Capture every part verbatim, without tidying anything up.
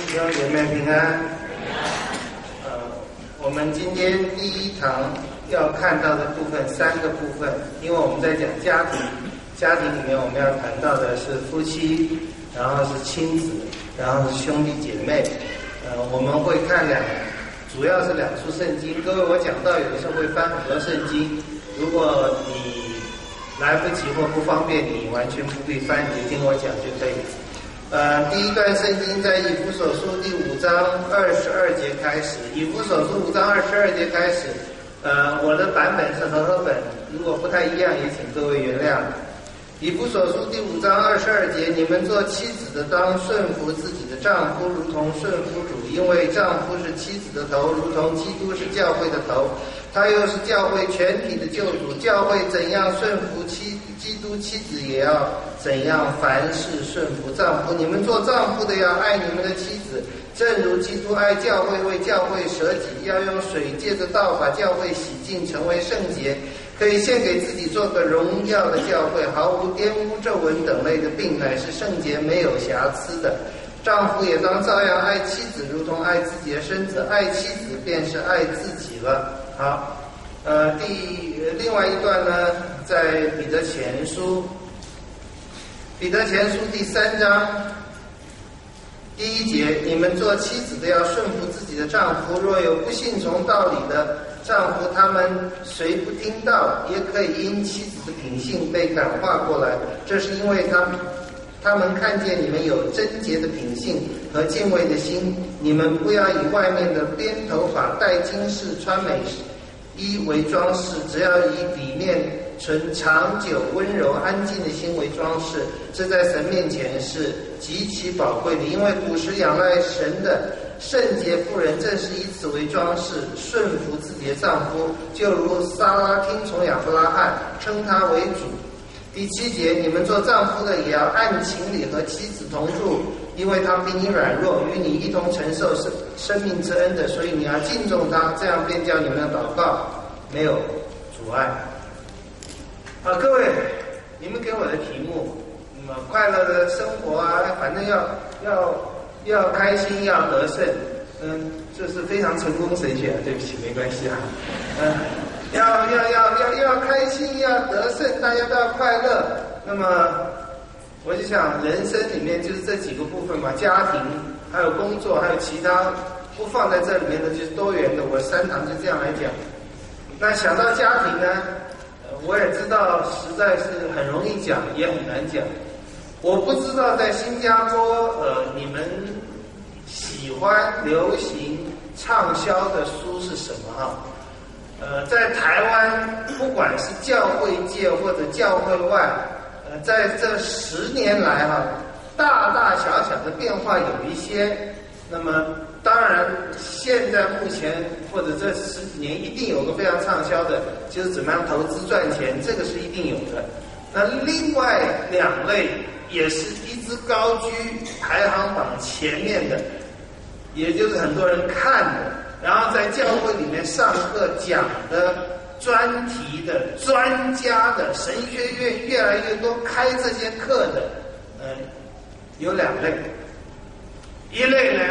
弟兄姐妹平安。呃，我们今天第一堂要看到的部分，三个部分，因为我们在讲家庭，家庭里面我们要谈到的是夫妻，然后是亲子，然后是兄弟姐妹。呃，我们会看两，主要是两处圣经。各位，我讲到有的时候会翻很多圣经，如果你来不及或不方便，你完全不必翻，你听我讲就可以。呃，第一段圣经在以弗所书第五章二十二节开始，以弗所书五章二十二节开始。呃，我的版本是和合本，如果不太一样，也请各位原谅。以弗所书第五章二十二节，你们做妻子的当顺服自己的丈夫，如同顺服主，因为丈夫是妻子的头，如同基督是教会的头，他又是教会全体的救主。教会怎样顺服妻基督，妻子也要怎样凡事顺服丈夫。你们做丈夫的要爱你们的妻子，正如基督爱教会，为教会舍己，要用水借着道把教会洗净，成为圣洁，可以献给自己做个荣耀的教会，毫无玷污、皱纹等类的病，乃是圣洁没有瑕疵的。丈夫也当照样爱妻子，如同爱自己的身子，爱妻子便是爱自己了。好，呃，第另外一段呢，在彼得前书，彼得前书第三章第一节，你们做妻子的要顺服自己的丈夫，若有不信从道理的丈夫，他们虽不听道，也可以因妻子的品性被感化过来，这是因为他们他们看见你们有贞洁的品性和敬畏的心。你们不要以外面的编头发、戴金饰、穿美衣为装饰，只要以里面存长久、温柔、安静的心为装饰，这在神面前是极其宝贵的。因为古时仰赖神的圣洁妇人正是以此为装饰，顺服自己的丈夫，就如撒拉听从亚伯拉罕，称他为主。第七节，你们做丈夫的也要按情理和妻子同住，因为他比你软弱，与你一同承受生生命之恩的，所以你要敬重他，这样便叫你们的祷告没有阻碍。好，各位，你们给我的题目，那么快乐的生活啊，反正要要要开心，要得胜，嗯，这是非常成功神学，对不起，没关系啊，嗯。要要要要要开心，要得胜，大家都要快乐。那么，我就想，人生里面就是这几个部分嘛，家庭，还有工作，还有其他不放在这里面的，就是多元的。我三堂就这样来讲。那想到家庭呢，我也知道实在是很容易讲，也很难讲。我不知道在新加坡，呃，你们喜欢流行畅销的书是什么哈？呃，在台湾，不管是教会界或者教会外，呃，在这十年来哈，大大小小的变化有一些。那么，当然，现在目前或者这十几年一定有个非常畅销的，就是怎么样投资赚钱，这个是一定有的。那另外两类也是一直高居排行榜前面的，也就是很多人看的。然后在教会里面上课讲的专题的专家的神学院越来越多开这些课的，呃，有两类，一类呢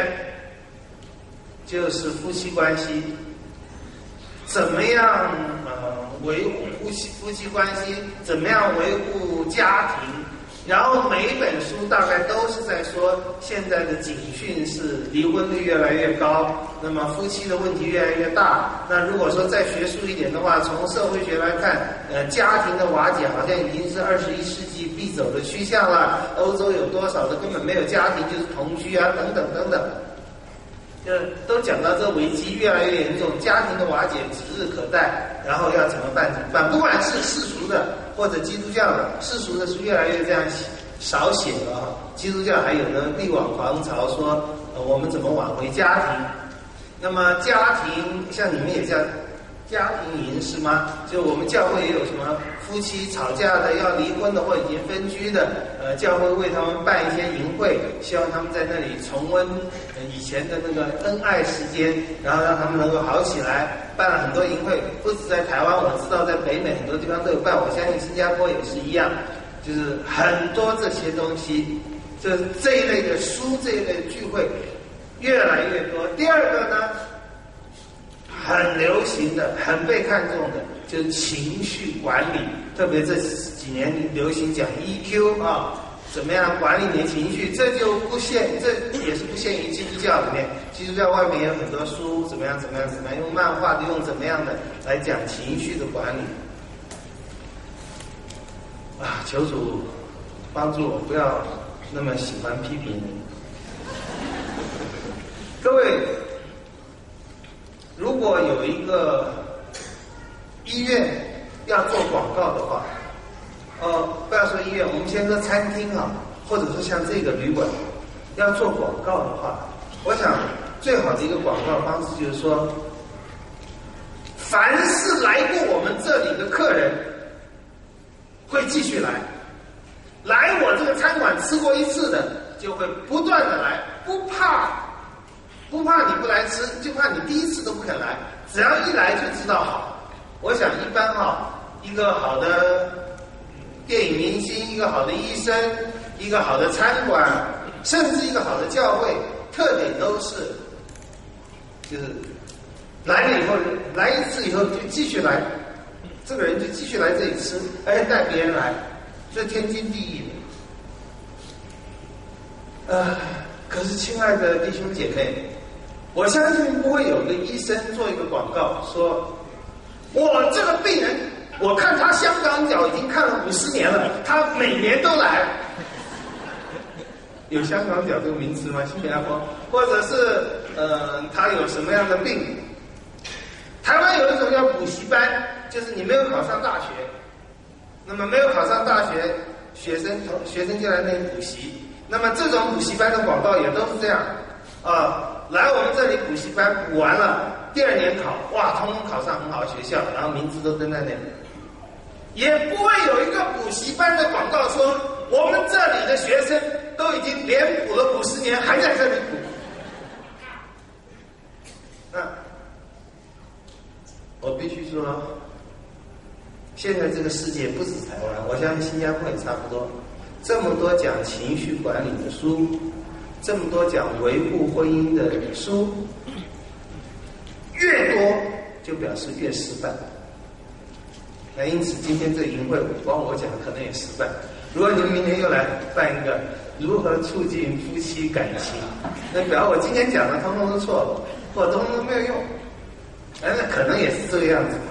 就是夫妻关系，怎么样呃维护夫妻夫妻关系，怎么样维护家庭。然后每一本书大概都是在说现在的警讯是离婚率越来越高，那么夫妻的问题越来越大。那如果说再学术一点的话，从社会学来看，呃，家庭的瓦解好像已经是二十一世纪必走的趋向了。欧洲有多少的根本没有家庭，就是同居啊，等等等等。就都讲到这危机越来越严重，家庭的瓦解指日可待，然后要怎么办？怎么办？不管是世俗的或者基督教的，世俗的是越来越这样少写了啊。基督教还有呢，力挽狂潮说，呃，我们怎么挽回家庭？那么家庭像你们也叫家庭营是吗？就我们教会也有什么夫妻吵架的、要离婚的或已经分居的，呃，教会为他们办一些营会，希望他们在那里重温呃以前的那个恩爱时间，然后让他们能够好起来。办了很多营会，不止在台湾，我知道在北美很多地方都有办，我相信新加坡也是一样，就是很多这些东西，这这一类的书，这一类的聚会。 越来越多。第二个呢，很流行的、很被看重的，就是情绪管理。特别这几年流行讲 E Q 啊，怎么样管理你的情绪？这就不限，这也是不限于基督教里面。基督教外面也有很多书，怎么样、怎么样、怎么样，用漫画的、用怎么样的来讲情绪的管理。啊，求主帮助我，不要那么喜欢批评人。各位，如果有一个医院要做广告的话，呃，不要说医院，我们先说餐厅啊，或者说像这个旅馆要做广告的话，我想最好的一个广告方式就是说，凡是来过我们这里的客人会继续来，来我这个餐馆吃过一次的就会不断的来，不怕不怕你不来吃，就怕你第一次都不肯来，只要一来就知道好。我想一般哈，一个好的电影明星，一个好的医生，一个好的餐馆，甚至一个好的教会，特点都是就是来了以后，来一次以后就继续来，这个人就继续来这里吃，而且带别人来，这天经地义的。呃，可是亲爱的弟兄姐妹，我相信不会有个医生做一个广告说，我这个病人，我看他香港脚已经看了五十年了，他每年都来。有香港脚这个名词吗？新加坡，或者是呃，他有什么样的病？台湾有一种叫补习班，就是你没有考上大学，那么没有考上大学，学生学生就来那里补习。那么这种补习班的广告也都是这样啊，来我们这里补习班补完了，第二年考，哇，通通考上很好的学校，然后名字都登在那里。也不会有一个补习班的广告说，我们这里的学生都已经连补了五十年，还在这里补。那我必须说，现在这个世界不止台湾，我相信新加坡也差不多。这么多讲情绪管理的书，这么多讲维护婚姻的书，越多就表示越失败。那因此今天这营会光我讲可能也失败。如果你们明年又来办一个如何促进夫妻感情，那表示我今天讲的通通都错了，或者通通都没有用。哎，那可能也是这个样子嘛。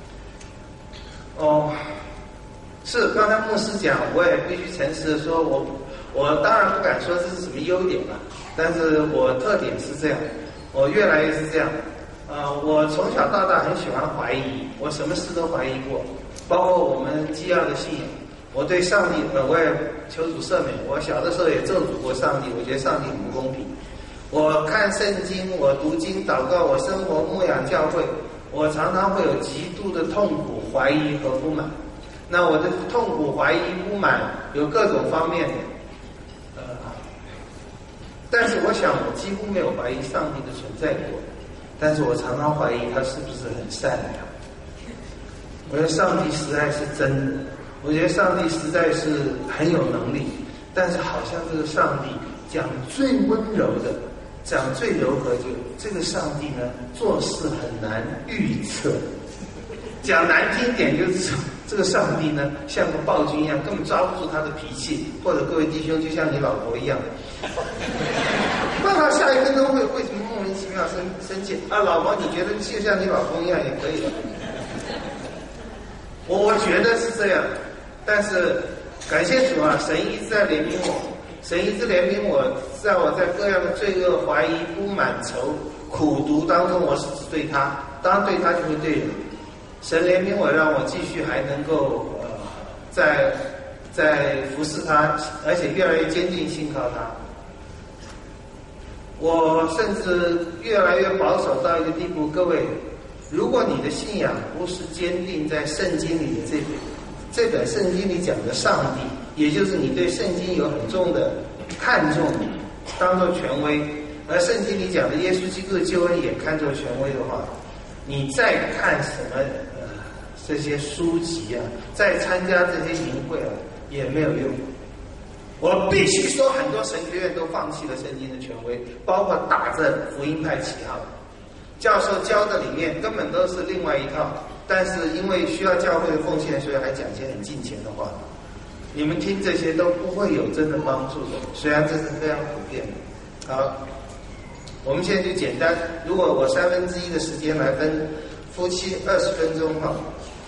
哦，是刚才牧师讲，我也必须诚实的说，我我当然不敢说这是什么优点了，但是我特点是这样，我越来越是这样。呃，我从小到大很喜欢怀疑，我什么事都怀疑过，包括我们基要的信仰。我对上帝，呃，我也求主赦免。我小的时候也咒诅过上帝，我觉得上帝很不公平。我看圣经，我读经祷告，我生活牧养教会，我常常会有极度的痛苦、怀疑和不满。那我的痛苦、怀疑、不满有各种方面的，呃，但是我想我几乎没有怀疑上帝的存在过。但是我常常怀疑他是不是很善良。我觉得上帝实在是真的，我觉得上帝实在是很有能力，但是好像这个上帝讲最温柔的，讲最柔和，就这个上帝呢做事很难预测。讲难听点就是这个上帝呢像个暴君一样，根本抓不住他的脾气，或者各位弟兄就像你老婆一样，那他下一分钟会为什么莫名其妙生生气啊？老婆，你觉得就像你老公一样也可以。我我觉得是这样，但是感谢主啊，神一直在怜悯我，神一直怜悯我，在我在各样的罪恶、怀疑、不满、愁、苦毒当中，我是只对他，当然对他就会对人。神怜悯我，让我继续还能够呃，在在服侍他，而且越来越坚定信靠他。我甚至越来越保守到一个地步，各位，如果你的信仰不是坚定在圣经里的这本这本圣经里讲的上帝，也就是你对圣经有很重的看重，当作权威，而圣经里讲的耶稣基督的救恩也看作权威的话，你再看什么呃这些书籍啊，再参加这些营会啊，也没有用。 我必须说，很多神学院都放弃了圣经的权威，包括打着福音派旗号，教授教的里面根本都是另外一套，但是因为需要教会的奉献，所以还讲些很金钱的话。你们听这些都不会有真的帮助的，虽然这是非常普遍的。好，我们现在就简单，如果我三分之一的时间来分夫妻二十分钟哈，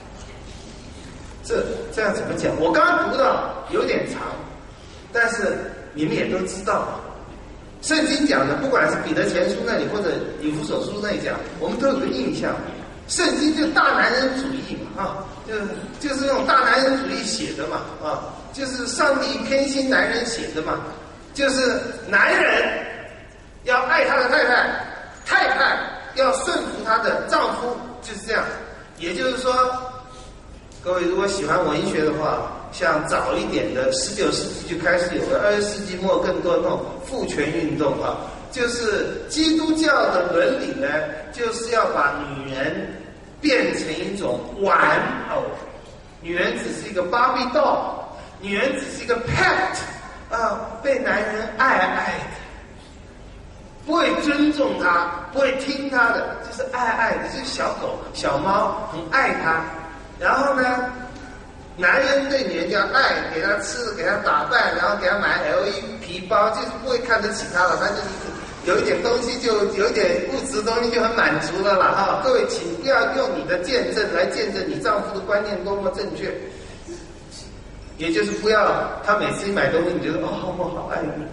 这这样怎么讲？我刚刚读到有点长，但是你们也都知道，圣经讲的，不管是彼得前书那里或者以弗所书那里讲，我们都有个印象，圣经就是大男人主义嘛，啊，就是就是那种大男人主义写的嘛，啊，就是上帝偏心男人写的嘛，就是男人要爱他的太太，太太要顺服她的丈夫，就是这样。也就是说，各位如果喜欢文学的话，像早一点的十九世纪就开始有了，二十世纪末更多那种父权运动啊，就是基督教的伦理呢，就是要把女人变成一种玩偶，女人只是一个芭比 doll， 女人只是一个 pet 啊，被男人爱爱的，不会尊重她，不会听她的，就是爱爱的，就是小狗小猫很爱她。然后呢，男人对女人叫爱，给她吃，给她打扮，然后给她买 L V 皮包，就是不会看得起她了，她就是有一点东西，就有一点物质东西就很满足了啦哈。各位，请不要用你的见证来见证你丈夫的观念多么正确，也就是不要他每次一买东西，你觉得哦，我好爱你，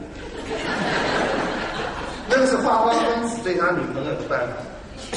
那个是花花公子对他女朋友的办法。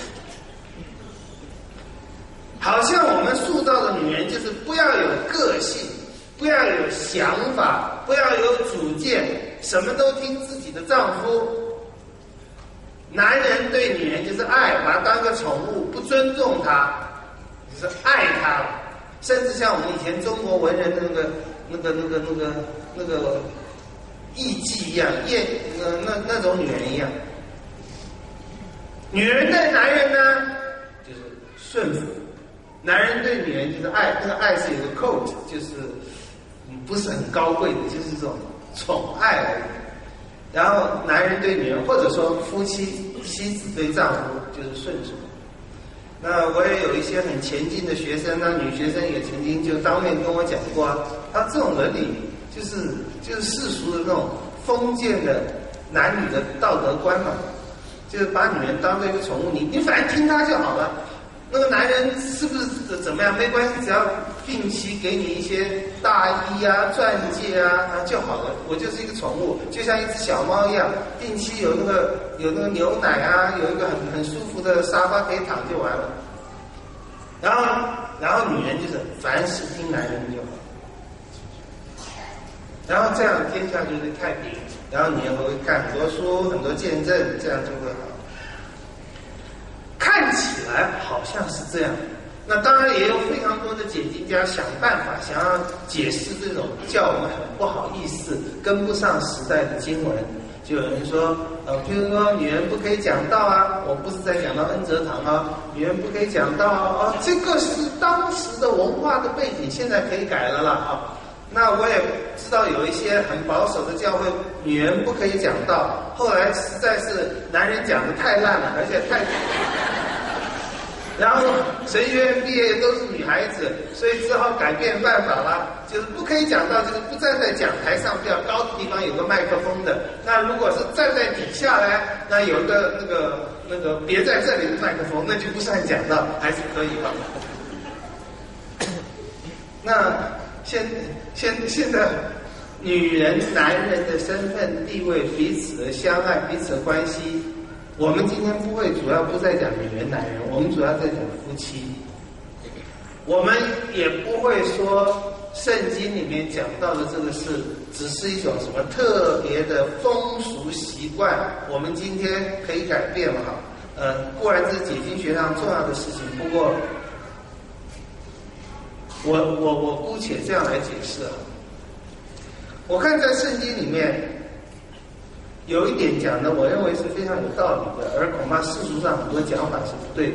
好像我们塑造的女人就是不要有个性，不要有想法，不要有主见，什么都听自己的丈夫。男人对女人就是爱，把她当个宠物，不尊重她，就是爱她。甚至像我们以前中国文人的那个、那个、那个、那个、那个艺妓一样，艳呃那那种女人一样。女人对男人呢，就是顺服。男人对女人就是爱，那个爱是有个 code， 就是不是很高贵的，就是这种宠爱而已。然后男人对女人，或者说夫妻妻子对丈夫就是顺从。那我也有一些很前进的学生，那女学生也曾经就当面跟我讲过啊，他这种伦理就是就是世俗的那种封建的男女的道德观嘛，就是把女人当做一个宠物，你你反正听他就好了。那个男人是不是怎么样没关系，只要定期给你一些大衣啊、钻戒啊啊就好了。我就是一个宠物，就像一只小猫一样，定期有那个有那个牛奶啊，有一个很很舒服的沙发可以躺就完了。然后然后女人就是凡事听男人就好，然后这样天下就是太平，然后你也会看很多书、很多见证，这样就会好。看起来好像是这样，那当然也有非常多的解经家想办法想要解释这种叫我们很不好意思跟不上时代的经文。就有人说，呃，譬如说女人不可以讲道啊，我不是在讲到恩泽堂啊，女人不可以讲道啊，这个是当时的文化的背景，现在可以改了啦啊。那我也知道有一些很保守的教会，女人不可以讲道，后来实在是男人讲的太烂了，而且太，然后神学院毕业都是女孩子，所以只好改变办法了，就是不可以讲道，就是不站在讲台上比较高的地方有个麦克风的。那如果是站在底下呢，那有个那个那个别在这里的麦克风，那就不算讲道，还是可以吧。那现现现在，女人、男人的身份地位、彼此的相爱、彼此的关系，我们今天不会主要不再讲女人、男人，我们主要在讲夫妻。我们也不会说圣经里面讲到的这个是只是一种什么特别的风俗习惯，我们今天可以改变了哈。呃，固然这是解经学上重要的事情，不过。我我我姑且这样来解释啊，我看在圣经里面有一点讲的，我认为是非常有道理的，而恐怕世俗上很多讲法是不对的。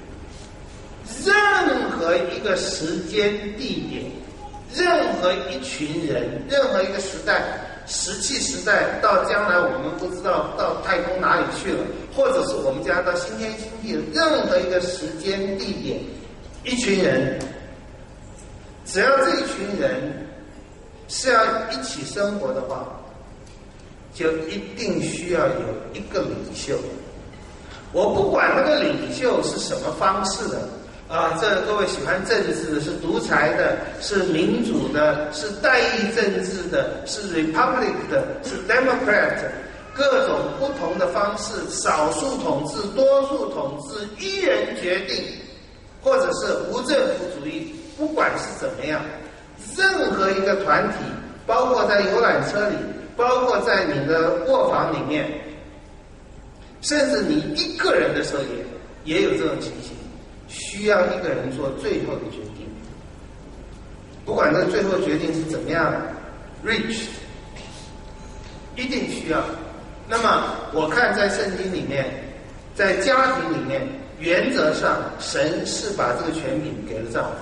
任何一个时间地点，任何一群人，任何一个时代， 石器时代到将来我们不知道到太空哪里去了，或者是我们家到新天新地的任何一个时间地点，一群人，只要这一群人是要一起生活的话，就一定需要有一个领袖。我不管那个领袖是什么方式的啊，这各位喜欢政治的，是独裁的，是民主的，是代议政治的，是 Republic 的，是 Democrat， 各种不同的方式，少数统治、多数统治、一人决定，或者是无政府主义，不管是怎么样，任何一个团体，包括在游览车里，包括在你的卧房里面，甚至你一个人的时候也也有这种情形，需要一个人做最后的决定，不管这最后决定是怎么样 reached， 一定需要。那么我看在圣经里面，在家庭里面，原则上神是把这个权柄给了丈夫。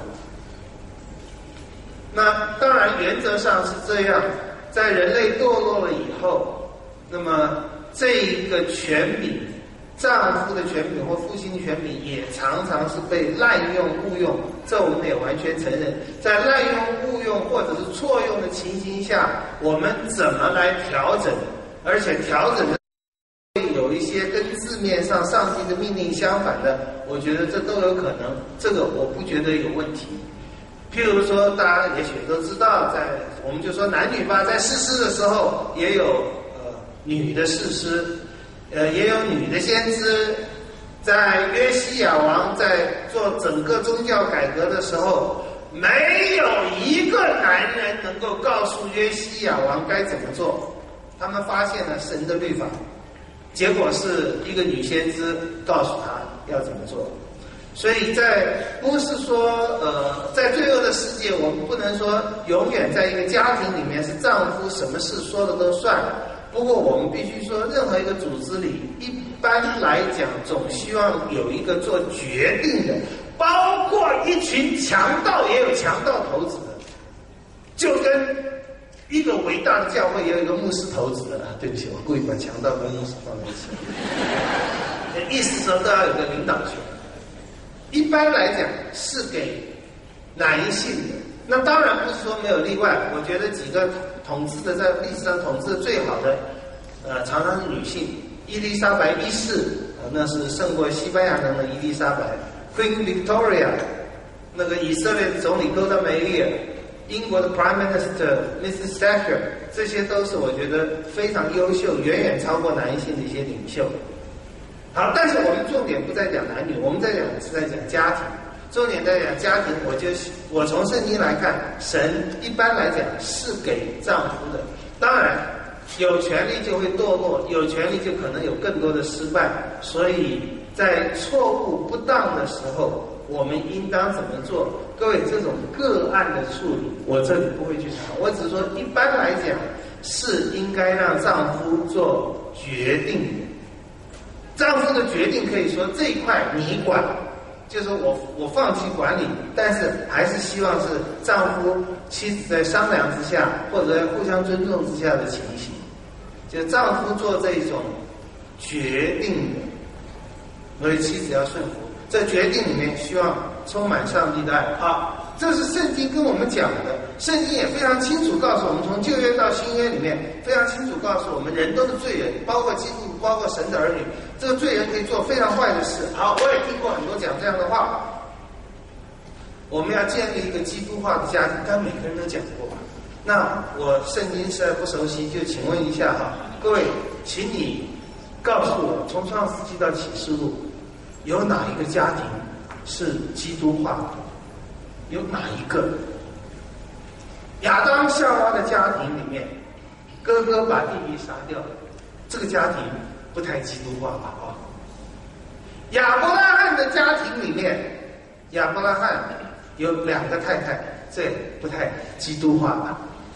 那当然原则上是这样，在人类堕落了以后，那么这一个权柄，丈夫的权柄或父亲的权柄也常常是被滥用误用，这我们也完全承认。在滥用误用或者是错用的情形下，我们怎么来调整，而且调整的有一些跟字面上上帝的命令相反的，我觉得这都有可能，这个我不觉得有问题。譬如说大家也许都知道，在我们就说男女吧，在士师的时候也有呃女的士师，呃也有女的先知。在约西亚王在做整个宗教改革的时候，没有一个男人能够告诉约西亚王该怎么做，他们发现了神的律法，结果是一个女先知告诉他要怎么做。所以在不是说呃在罪恶的世界，我们不能说永远在一个家庭里面是丈夫什么事说的都算。不过我们必须说，任何一个组织里，一般来讲总希望有一个做决定的，包括一群强盗也有强盗头子的，就跟一个伟大的教会也有一个牧师头子的。对不起，我故意把强盗跟牧师放在一起，意思说都要有个领导权。一般来讲是给男性的，那当然不是说没有例外。我觉得几个统治的，在历史上统治的最好的，呃，常常是女性。伊丽莎白一世，呃，那是胜过西班牙人的伊丽莎白。Queen Victoria， 那个以色列的总理戈达梅利尔，英国的 Prime Minister Missus Thatcher， 这些都是我觉得非常优秀，远远超过男性的一些领袖。好，但是我们重点不在讲男女，我们在讲是在讲家庭。重点在讲家庭，我就我从圣经来看，神一般来讲是给丈夫的。当然，有权利就会堕落，有权利就可能有更多的失败。所以在错误不当的时候，我们应当怎么做？各位，这种个案的处理，我这里不会去谈。我只是说，一般来讲是应该让丈夫做决定的。丈夫的决定可以说这一块你管，就是我我放弃管理，但是还是希望是丈夫妻子在商量之下，或者在互相尊重之下的情形，就丈夫做这种决定的，所以妻子要顺服。在决定里面希望充满上帝的爱。好，这是圣经跟我们讲的，圣经也非常清楚告诉我们，从旧约到新约里面非常清楚告诉我们，人都是罪人，包括基督徒，包括神的儿女，这个罪人可以做非常坏的事。好，我也听过很多讲这样的话，我们要建立一个基督化的家庭，但每个人都讲过。那我圣经实在不熟悉，就请问一下哈，各位，请你告诉我，从创世纪到启示录，有哪一个家庭是基督化的？有哪一个？亚当夏娃的家庭里面，哥哥把弟弟杀掉了，这个家庭不太基督化吧？啊，亚伯拉罕的家庭里面，亚伯拉罕有两个太太，这不太基督化吧？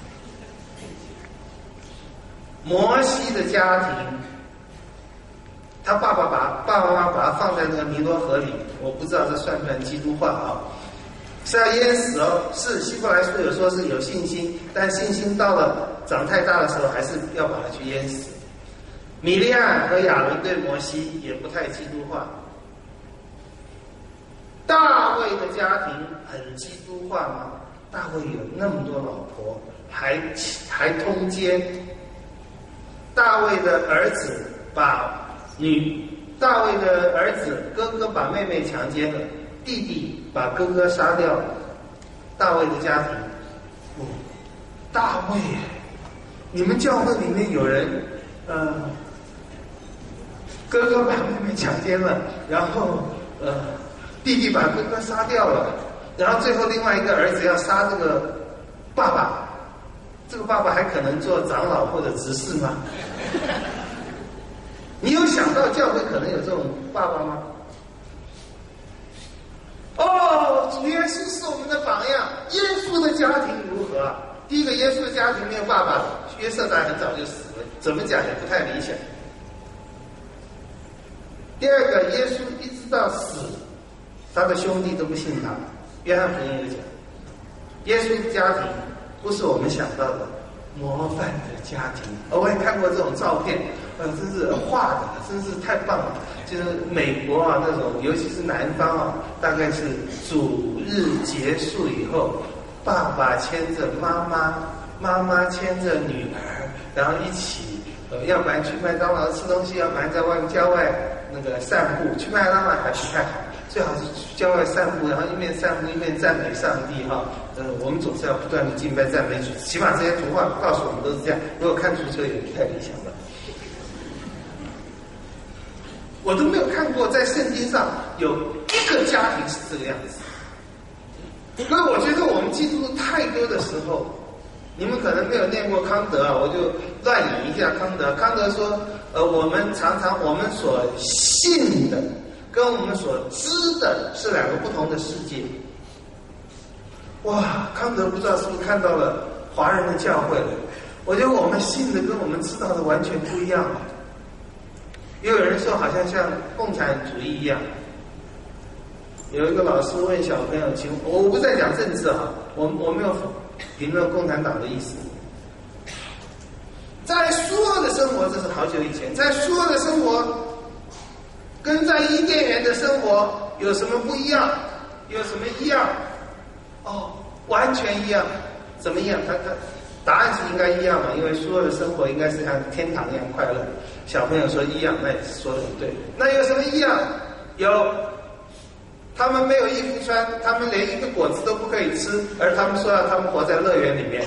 摩西的家庭，他爸爸把爸爸妈妈把他放在那个尼罗河里，我不知道这算不算基督化啊？ 是要淹死哦。是希伯来书有说是有信心，但信心到了长太大的时候，还是要把它去淹死。米利暗和亚伦对摩西也不太基督化。大卫的家庭很基督化吗？大卫有那么多老婆，还还通奸。大卫的儿子把女，大卫的儿子哥哥把妹妹强奸了，弟弟把哥哥杀掉了。大卫的家庭，哦，大卫，你们教会里面有人，呃，哥哥把妹妹强奸了，然后呃，弟弟把哥哥杀掉了，然后最后另外一个儿子要杀这个爸爸，这个爸爸还可能做长老或者执事吗？你有想到教会可能有这种爸爸吗？哦，主耶稣是我们的榜样。耶稣的家庭如何啊？第一个，耶稣的家庭没有爸爸，约瑟达很早就死了，怎么讲也不太理想。第二个，耶稣一直到死，他的兄弟都不信他。约翰福音有讲，耶稣的家庭不是我们想到的模范的家庭。哦，我也看过这种照片，呃，真是画的，真是太棒了。就是美国啊那种，尤其是南方啊，大概是主日结束以后，爸爸牵着妈妈，妈妈牵着女儿，然后一起，呃，要不然去麦当劳吃东西，要不然在外面郊外那个散步。去麦当劳还不太好，最好是去郊外散步，然后一面散步一面赞美上帝哈。呃，我们总是要不断的敬拜赞美主，起码这些图画告诉我们都是这样。如果看足球也不太理想了。我都没有看过在圣经上有一个家庭是这个样子。所以我觉得我们基督徒太多的时候，你们可能没有念过康德啊，我就乱引一下康德。康德说，呃，我们常常我们所信的跟我们所知的是两个不同的世界。哇，康德不知道是不是看到了华人的教会了？我觉得我们信的跟我们知道的完全不一样。也有人说好像像共产主义一样。有一个老师问小朋友，请我不在讲政治哈，我我没有评论共产党的意思。在苏俄的生活，这是好久以前，在苏俄的生活跟在伊甸园的生活有什么不一样？有什么一样？哦，完全一样。怎么样？他他答案是应该一样嘛，因为苏俄的生活应该是像天堂一样快乐。小朋友说一样，那也是说的很对。那有什么一样？有，他们没有衣服穿，他们连一个果子都不可以吃，而他们说要他们活在乐园里面。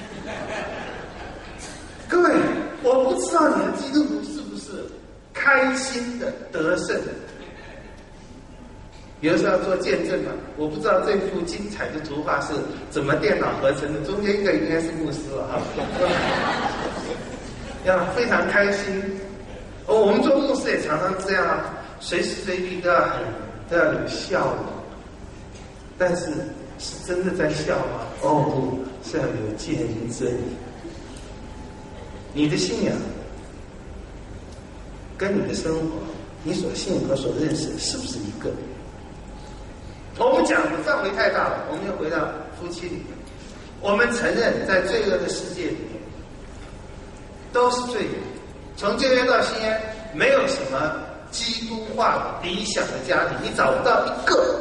各位，我不知道你的基督徒是不是开心的得胜。有的时候要做见证嘛，我不知道这幅精彩的图画是怎么电脑合成的，中间一个应该是牧师了哈，要非常开心。哦，我们做牧师也常常这样啊，随时随地都要很都要有笑容，但是是真的在笑吗？哦不，是要有见证。你的信仰跟你的生活，你所信和所认识是不是一个？我们讲的范围太大了，我们又回到夫妻里面。我们承认在罪恶的世界里面都是罪人，从旧约到新约没有什么基督化的理想的家庭，你找不到一个。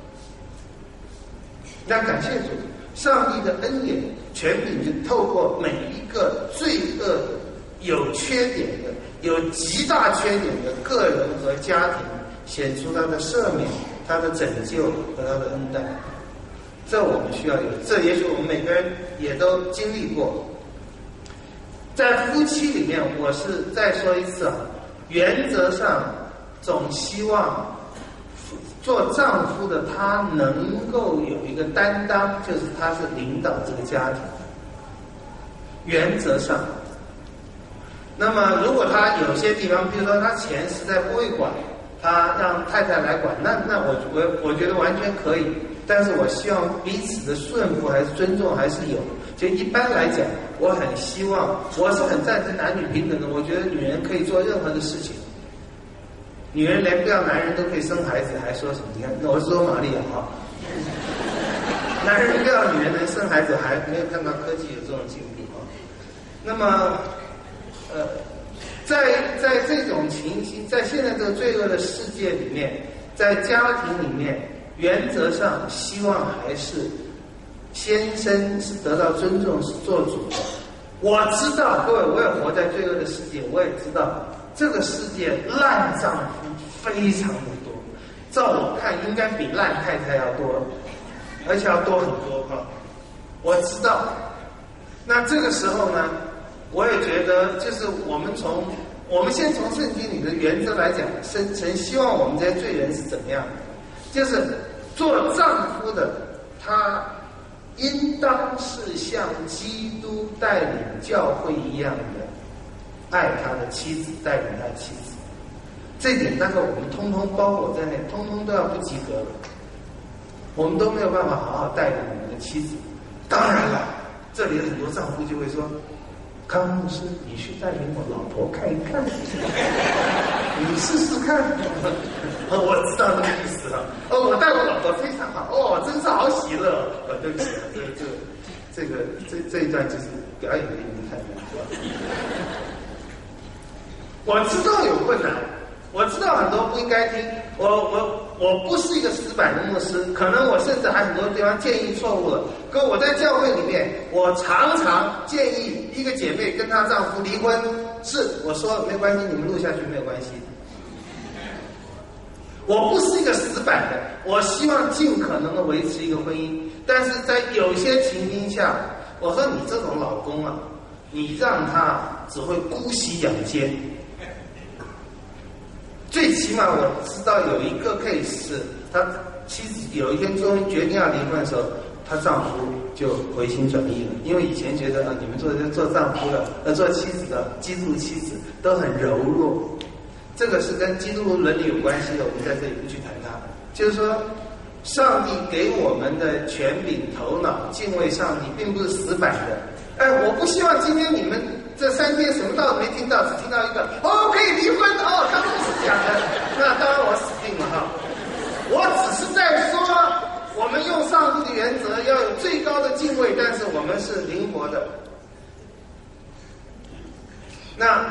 那感谢主，上帝的恩典权柄就透过每一个罪恶的、有缺点的、有极大缺点的个人和家庭，显出他的赦免、他的拯救和他的恩待。这我们需要有，这也许我们每个人也都经历过。在夫妻里面，我是再说一次啊，原则上总希望做丈夫的他能够有一个担当，就是他是领导这个家庭。原则上，那么如果他有些地方，比如说他钱实在不会管，他让太太来管，那那我我我觉得完全可以。但是我希望彼此的顺服还是尊重还是有。就一般来讲，我很希望，我是很赞成男女平等的。我觉得女人可以做任何的事情，女人连不要男人都可以生孩子，还说什么？你看，我是说玛利亚哈。 男人要女人能生孩子，还没有看到科技有这种进步啊。那么，呃，在在这种情形，在现在这个罪恶的世界里面，在家庭里面，原则上希望还是先生是得到尊重，是做主的。我知道，各位，我也活在罪恶的世界，我也知道这个世界烂丈夫非常的多，照我看应该比烂太太要多，而且要多很多哈。我知道，那这个时候呢，我也觉得，就是我们从我们先从圣经里的原则来讲，神神希望我们这些罪人是怎么样的？就是做丈夫的，他应当是像基督带领教会一样的爱他的妻子，带领他的妻子。这点大概我们通通包括在内，通通都要不及格了。我们都没有办法好好带领我们的妻子。当然了，这里很多丈夫就会说：“康牧师，你去带领我老婆看一看，你试试看。”我知道那个意思了。哦，我带我老婆非常好，哦，真是好喜乐。哦，对不起，这这这个这这一段就是表演给你们看的。我知道有困难，我知道很多不应该听。我我我不是一个死板的牧师，可能我甚至还很多地方建议错误了。可我在教会里面，我常常建议一个姐妹跟她丈夫离婚，是我说没关系，你们录下去没有关系。我不是一个死板的，我希望尽可能的维持一个婚姻，但是在有些情形下，我说你这种老公啊，你让他只会姑息养奸。最起码我知道有一个 case 是，他妻子有一天终于决定要离婚的时候，她丈夫就回心转意了，因为以前觉得啊，你们做做丈夫的，呃，做妻子的，基督妻子都很柔弱。这个是跟基督伦理有关系的，我们在这里不去谈它。就是说，上帝给我们的权柄、头脑、敬畏上帝，并不是死板的。哎，我不希望今天你们这三天什么道都没听到，只听到一个哦可以离婚哦，他们是讲的，那当然我死定了哈。我只是在说，我们用上帝的原则要有最高的敬畏，但是我们是灵活的。那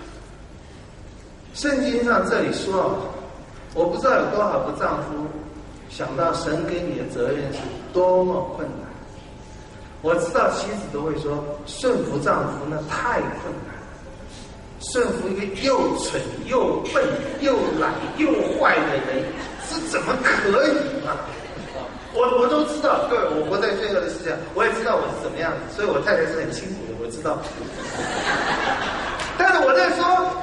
圣经上这里说，我不知道有多少个丈夫想到神给你的责任是多么困难。我知道妻子都会说顺服丈夫那太困难了，顺服一个又蠢又笨又懒又坏的人是怎么可以嘛？我我都知道，各位，我活在罪恶的世界，我也知道我是怎么样的，所以我太太是很辛苦的，我知道。但是我在说，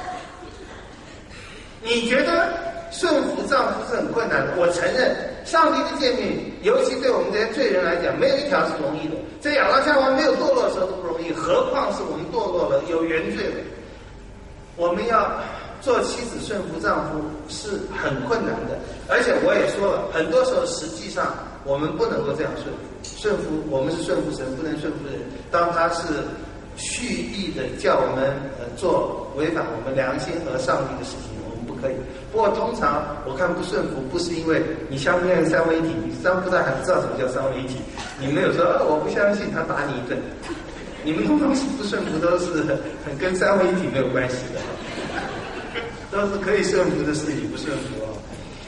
你觉得顺服丈夫是很困难的，我承认，上帝的诫命，尤其对我们这些罪人来讲，没有一条是容易的。在亚当夏娃没有堕落的时候都不容易，何况是我们堕落了，有原罪了。我们要做妻子顺服丈夫是很困难的，而且我也说了，很多时候实际上我们不能够这样顺服。顺服，我们是顺服神，不能顺服人。当他是蓄意的叫我们呃做违反我们良心和上帝的事情，我们不可以。不过通常我看不顺服，不是因为你相信三位一体，你三不知道还不知道什么叫三位一体，你没有说啊我不相信，他打你一顿。你们通常是不顺服都是很跟三位一体没有关系的，都是可以顺服的事，你不顺服哦。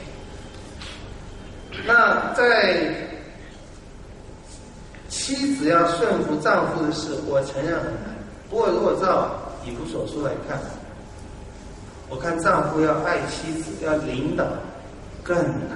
那在妻子要顺服丈夫的事，我承认很难。不过如果照以弗所书来看，我看丈夫要爱妻子，要领导更难。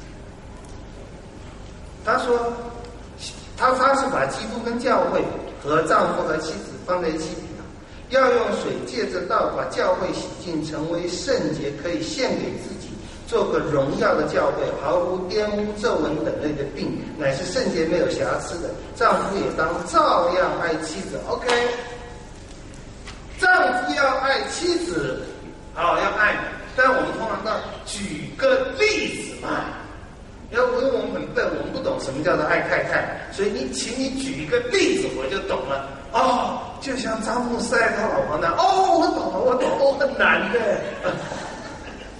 他说，他他是把基督跟教会和丈夫和妻子放在一起比，要用水借着道把教会洗净，成为圣洁，可以献给自己，做个荣耀的教会，毫无玷污、皱纹等类的病，乃是圣洁没有瑕疵的。丈夫也当照样爱妻子。OK， 丈夫要爱妻子。好，要爱，但我们通常要举个例子嘛。要不因为我们很笨，我们不懂什么叫做爱太太，所以你请你举一个例子，我就懂了。哦，就像张牧师爱他老婆那，哦，我懂了，我懂，哦，很难的。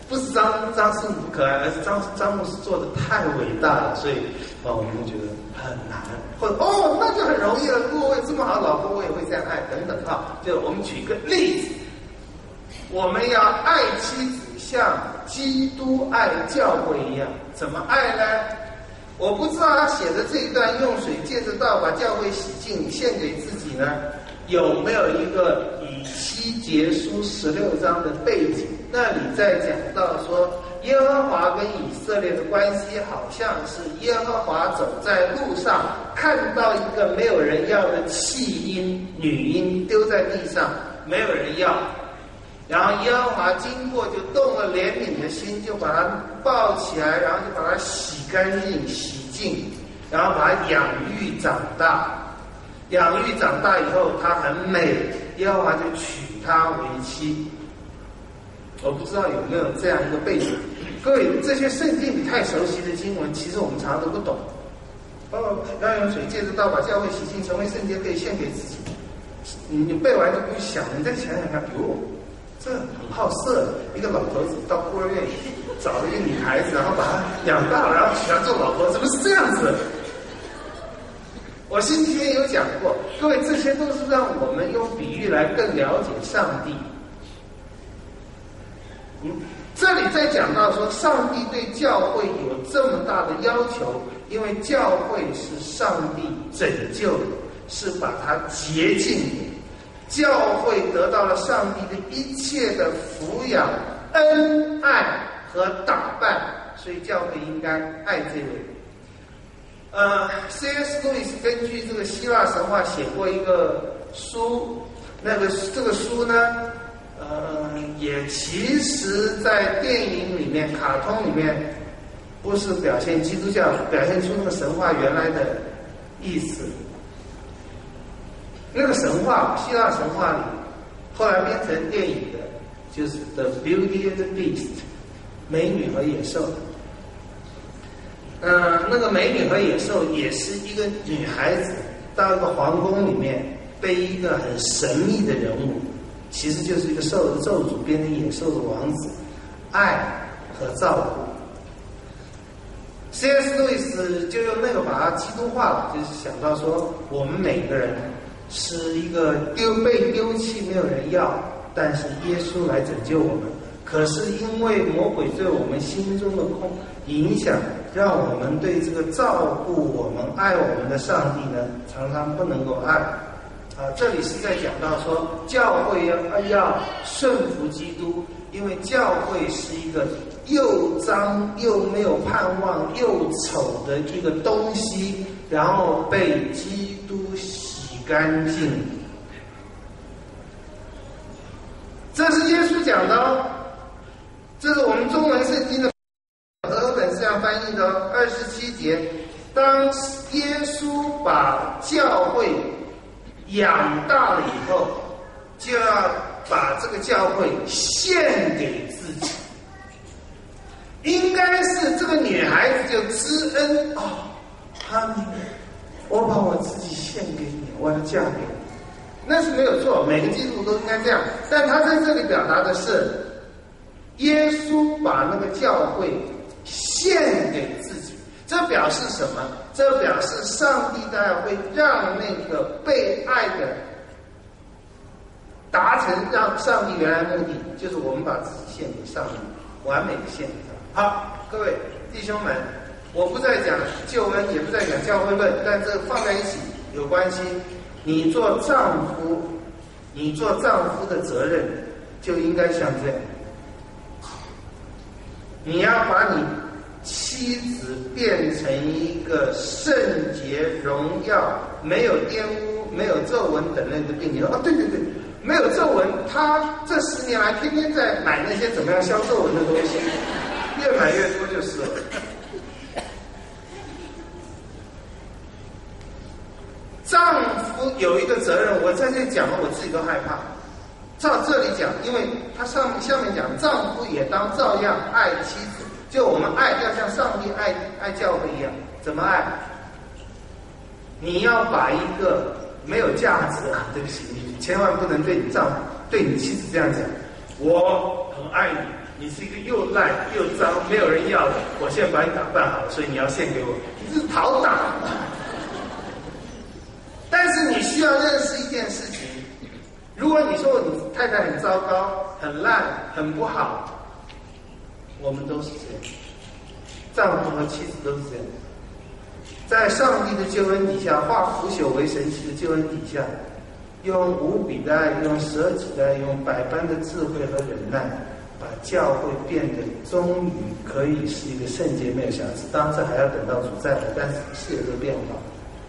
不是张张师傅可爱，而是张张牧师做的太伟大了，所以啊，我们觉得很难。或者哦，那就很容易了，如果我有这么好的老婆，我也会这样爱，等等啊。就我们举一个例子，我们要爱妻子，像基督爱教会一样，怎么爱呢？我不知道他写的这一段用水借着道把教会洗净，献给自己呢，有没有一个以西结书十六章的背景？那里在讲到说，耶和华跟以色列的关系，好像是耶和华走在路上，看到一个没有人要的弃婴女婴丢在地上，没有人要，然后耶和华经过就动了怜悯的心，就把它抱起来，然后就把它洗干净洗净，然后把它养育长大。养育长大以后，她很美，耶和华就娶她为妻。我不知道有没有这样一个背景。各位，这些圣经里太熟悉的经文，其实我们常常都不懂。哦，要用水借着道把教会洗净，成为圣洁，可以献给自己。你你背完就不想，你再想想看，哟，这很好色。一个老头子到孤儿院找了一个女孩子，然后把她养大了，然后娶她做老婆，怎么是这样子？我星期天有讲过，各位，这些都是让我们用比喻来更了解上帝。嗯，这里在讲到说，上帝对教会有这么大的要求，因为教会是上帝拯救的，是把它洁净的。教会得到了上帝的一切的抚养、恩爱和打扮，所以教会应该爱这位。呃 ，C S 路易斯根据这个希腊神话写过一个书，那个这个书呢，呃，也其实在电影里面、卡通里面，不是表现基督教，表现出那个神话原来的意思。那个神话，希腊神话里，后来变成电影的，就是《The Beauty and the Beast》，美女和野兽。嗯，那个美女和野兽也是一个女孩子到一个皇宫里面，被一个很神秘的人物，其实就是一个兽的咒诅，变成野兽的王子，爱和照顾。C S 路易斯就用那个把它基督化了，就是想到说，我们每个人是一个丢被丢弃，没有人要，但是耶稣来拯救我们。可是因为魔鬼对我们心中的空影响，让我们对这个照顾我们、爱我们的上帝呢，常常不能够爱。啊，这里是在讲到说，教会要要顺服基督，因为教会是一个又脏又没有盼望、又丑的一个东西，然后被基督洗干净。这是耶稣讲的哦。这是我们中文圣经的和本是这样翻译的哦。二十七节，当耶稣把教会养大了以后，就要把这个教会献给自己。应该是这个女孩子就知恩哦，哈尼，我把我自己献给你，我要嫁给你，那是没有错，每个基督徒都应该这样。但他在这里表达的是，耶稣把那个教会献给自己，这表示什么？这表示上帝大概会让那个被爱的达成，让上帝原来目的，就是我们把自己献给上帝，完美的献给他。好，各位弟兄们，我不再讲救恩，也不再讲教会论，但这放在一起有关系。你做丈夫，你做丈夫的责任就应该像这样。你要把你妻子变成一个圣洁、荣耀、没有玷污、没有皱纹等类的病。你说啊，对对对，没有皱纹，他这十年来天天在买那些怎么样消皱纹的东西，越买越多就是了。丈夫有一个责任，我在这里讲了，我自己都害怕。照这里讲，因为他上面下面讲，丈夫也当照样爱妻子，就我们爱要像上帝爱爱教会一样，怎么爱？你要把一个没有价值啊，对不起，你千万不能对你丈夫、对你妻子这样讲。我很爱你， 你是一个又烂又脏、没有人要的，我现在把你打扮好，所以你要献给我，你这是讨打。但是你需要认识一件事情，如果你说你太太很糟糕、很烂、很不好，我们都是这样，丈夫和妻子都是这样。在上帝的救恩底下，化腐朽为神奇的救恩底下，用无比的爱，用舍己的爱，用百般的智慧和忍耐，把教会变得终于可以是一个圣洁没有瑕疵。当然这还要等到主再来，但是是有这个变化。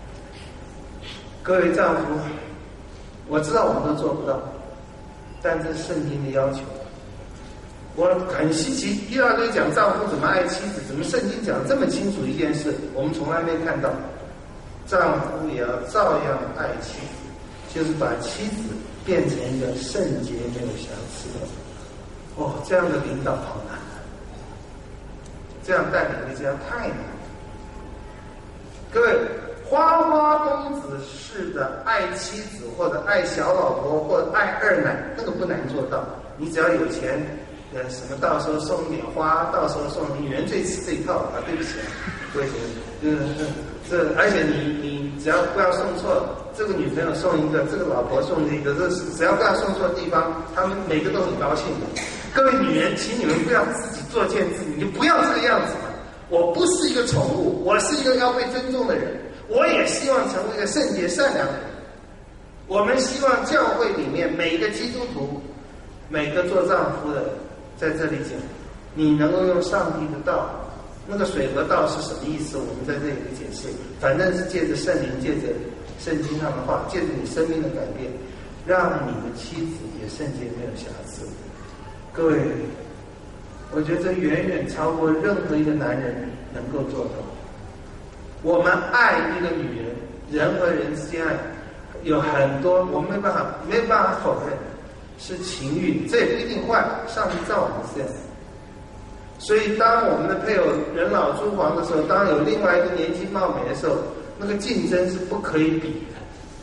各位丈夫，我知道我们都做不到，但这是圣经的要求。我很稀奇，一大堆讲丈夫怎么爱妻子，怎么圣经讲这么清楚一件事，我们从来没看到。丈夫也要照样爱妻子，就是把妻子变成一个圣洁没有瑕疵的。哦，这样的领导好难，这样带领一个家太难。各位，花花公子式的爱妻子，或者爱小老婆，或者爱二奶，那个不难做到。你只要有钱。呃，什么到时候送一点花，到时候送女人最吃这一套啊！对不起，各位同学，就是这，而且你你只要不要送错，这个女朋友送一个，这个老婆送一个，这只要不要送错地方，他们每个都很高兴的。各位女人，请你们不要自己作践自己，你就不要这个样子嘛。我不是一个宠物，我是一个要被尊重的人，我也希望成为一个圣洁善良的人。我们希望教会里面每一个基督徒，每个做丈夫的。在这里讲，你能够用上帝的道，那个水和道是什么意思？我们在这里解释，反正是借着圣灵，借着圣经上的话，借着你生命的改变，让你的妻子也圣洁没有瑕疵。各位，我觉得这远远超过任何一个男人能够做到。我们爱一个女人，人和人之间爱有很多，我们没办法没办法否认。是情欲，这也不一定坏。上帝造我们是这样，所以当我们的配偶人老珠黄的时候，当有另外一个年轻貌美的时候，那个竞争是不可以比的。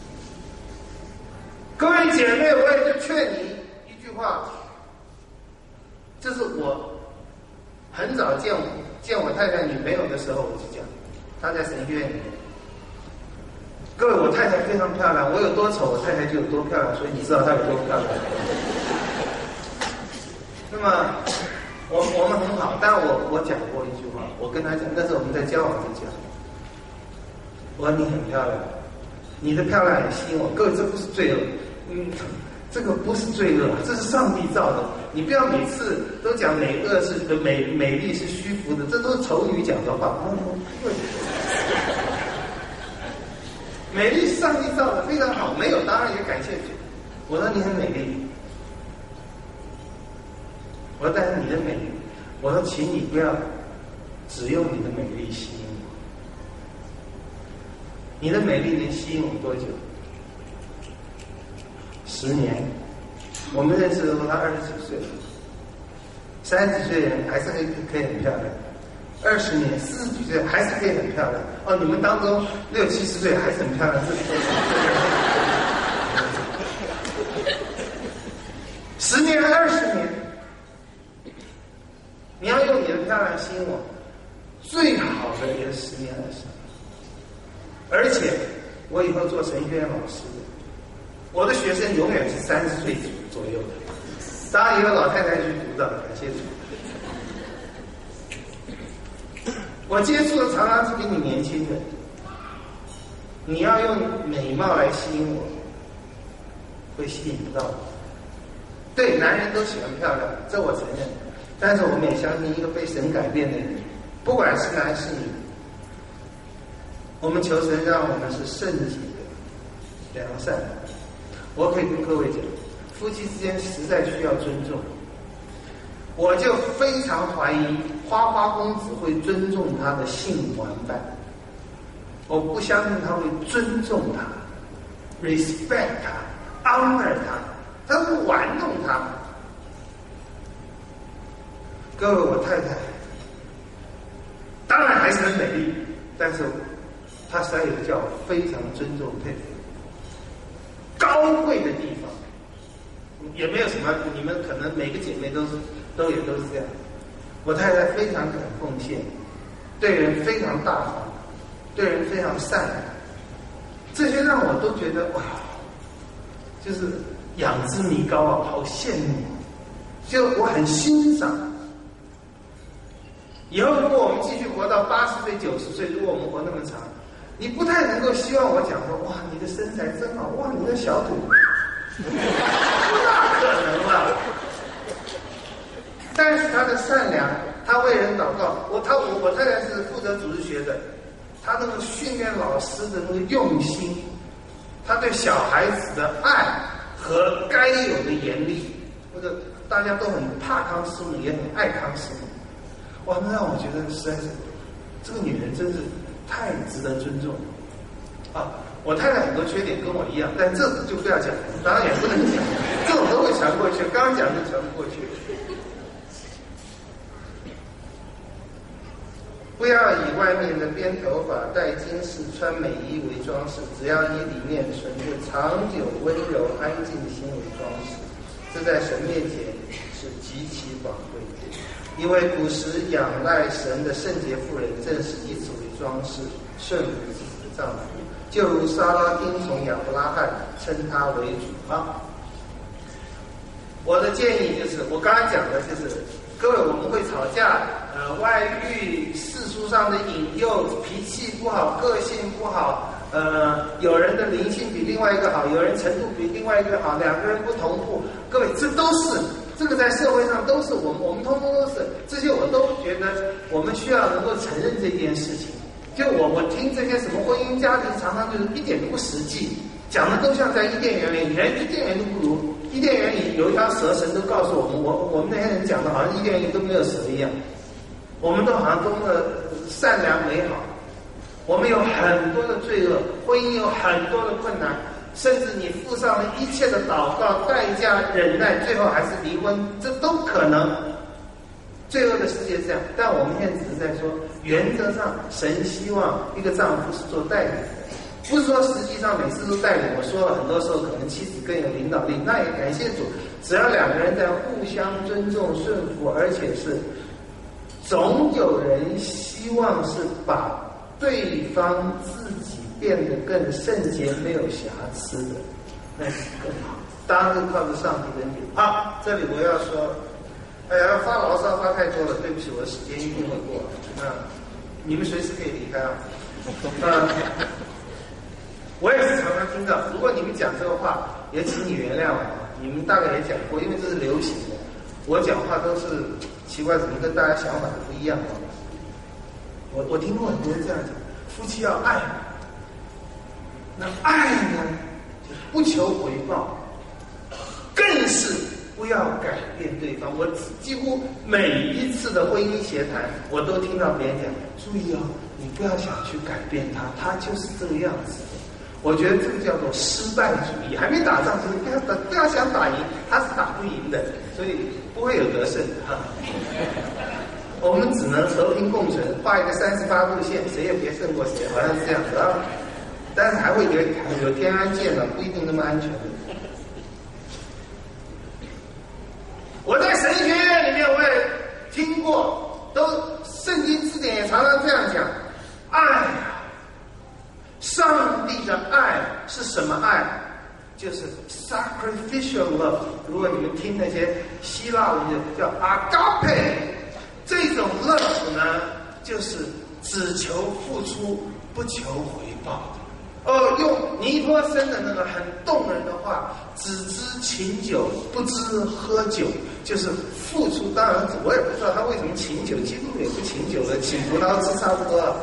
各位姐妹，我也就劝你一句话，这是我很早见我见我太太女朋友的时候我就讲，她在神学院里面。各位，我太太非常漂亮，我有多丑，我太太就有多漂亮，所以你知道她有多漂亮。那么，我我们很好，但我我讲过一句话，我跟她讲，那是我们在交往就讲，我说你很漂亮，你的漂亮也吸引我。各位，这不是罪恶，嗯，这个不是罪恶，这是上帝造的。你不要每次都讲美恶是美美丽是虚浮的，这都是丑女讲的话。嗯，对。美丽是上帝造的，非常好，没有当然也感谢主。我说你很美丽，我说但是你的美丽，我说请你不要只用你的美丽吸引我，你的美丽能吸引我多久？十年。我们认识的时候他二十几岁，三十几岁的人还是可以可以很漂亮。二十年，四十几岁还是可以很漂亮哦。你们当中六七十岁还是很漂亮，这是十年、二十年，你要用你的漂亮吸引我，最好的也是十年、二十年。而且我以后做神学院老师的，我的学生永远是三十岁左右的，当然也有老太太去督导，感谢主。我接触的常常是比你年轻的，你要用美貌来吸引我，会吸引不到我。对，男人都喜欢漂亮，这我承认。但是我们也相信一个被神改变的人，不管是男是女，我们求神让我们是圣洁的、良善的。我可以跟各位讲，夫妻之间实在需要尊重。我就非常怀疑花花公子会尊重他的性玩伴，我不相信他会尊重他 respect 他 honor 他，他会玩弄他。各位，我太太当然还是很美丽，但是她实在有叫我非常尊重佩服高贵的地方，也没有什么，你们可能每个姐妹都是都也都是这样。我太太非常肯奉献，对人非常大方，对人非常善良，这些让我都觉得哇，就是仰之弥高啊，好羡慕，就我很欣赏。以后如果我们继续活到八十岁、九十岁，如果我们活那么长，你不太能够希望我讲说，哇，你的身材真好，哇，你的小腿，不大可能了。但是他的善良，他为人祷告，我他我我太太是负责组织学的，他那个训练老师的那个用心，他对小孩子的爱和该有的严厉，或者大家都很怕康师母，也很爱康师母。哇，那让我觉得实在是，这个女人真是太值得尊重啊！我太太很多缺点跟我一样，但这就不要讲，当然也不能讲，这种都会传过去，刚刚讲就传不过去。不要以外面的编头发、戴金饰、穿美衣为装饰，只要以里面存着长久、温柔、安静的心为装饰，这在神面前是极其宝贵的。因为古时仰赖神的圣洁妇人，正是以此为装饰，顺服自己的丈夫，就如撒拉听从亚伯拉罕，称他为主啊。我的建议就是，我刚才讲的就是，各位我们会吵架，呃，外遇、世俗上的引诱，脾气不好，个性不好，呃，有人的灵性比另外一个好，有人程度比另外一个好，两个人不同步，各位这都是。这个在社会上都是我们，我们通通都是这些，我都觉得我们需要能够承认这件事情。就我我听这些什么婚姻家庭，常常就是一点都不实际，讲的都像在伊甸园里，连伊甸园都不如。伊甸园里有一条蛇，神都告诉我们，我我们那些人讲的好像伊甸园里都没有蛇一样，我们都好像多么善良美好。我们有很多的罪恶，婚姻有很多的困难。甚至你付上了一切的祷告、代价、忍耐，最后还是离婚，这都可能。罪恶的世界是这样，但我们现在只是在说，原则上神希望一个丈夫是做代理的，不是说实际上每次都代理。我说了，很多时候可能妻子更有领导力，那也感谢主，只要两个人在互相尊重、顺服，而且是总有人希望是把对方自己变得更圣洁、没有瑕疵的，那是更好。当然是靠着上帝的恩典。好，这里我要说，哎呀，发牢骚发太多了，对不起，我的时间一定会过。啊，你们随时可以离开啊。啊，我也是常常听到，如果你们讲这个话，也请你原谅我。你们大概也讲过，因为这是流行的。我讲话都是奇怪，怎么跟大家想法不一样啊？我我听过很多人这样讲，夫妻要爱。那爱呢，不求回报，更是不要改变对方。我几乎每一次的婚姻协谈，我都听到别人讲：注意哦，你不要想去改变他，他就是这个样子的。我觉得这个叫做失败主义。还没打仗，就是不要打，不要想打赢，他是打不赢的，所以不会有得胜哈。我们只能和平共存，画一个三十八度线，谁也别胜过谁，好像是这样子啊。但是还会有有天安舰呢，不一定那么安全。我在神学院里面我也听过，都圣经字典也常常这样讲：爱啊，上帝的爱是什么爱？就是 sacrificial love。如果你们听那些希腊文叫 agape， 这种 love 呢，就是只求付出，不求回报的。哦，用尼托生的那个很动人的话，只知琴酒，不知喝酒，就是付出。当然，我也不知道他为什么琴酒，基督也不琴酒了，请葡萄汁差不多了。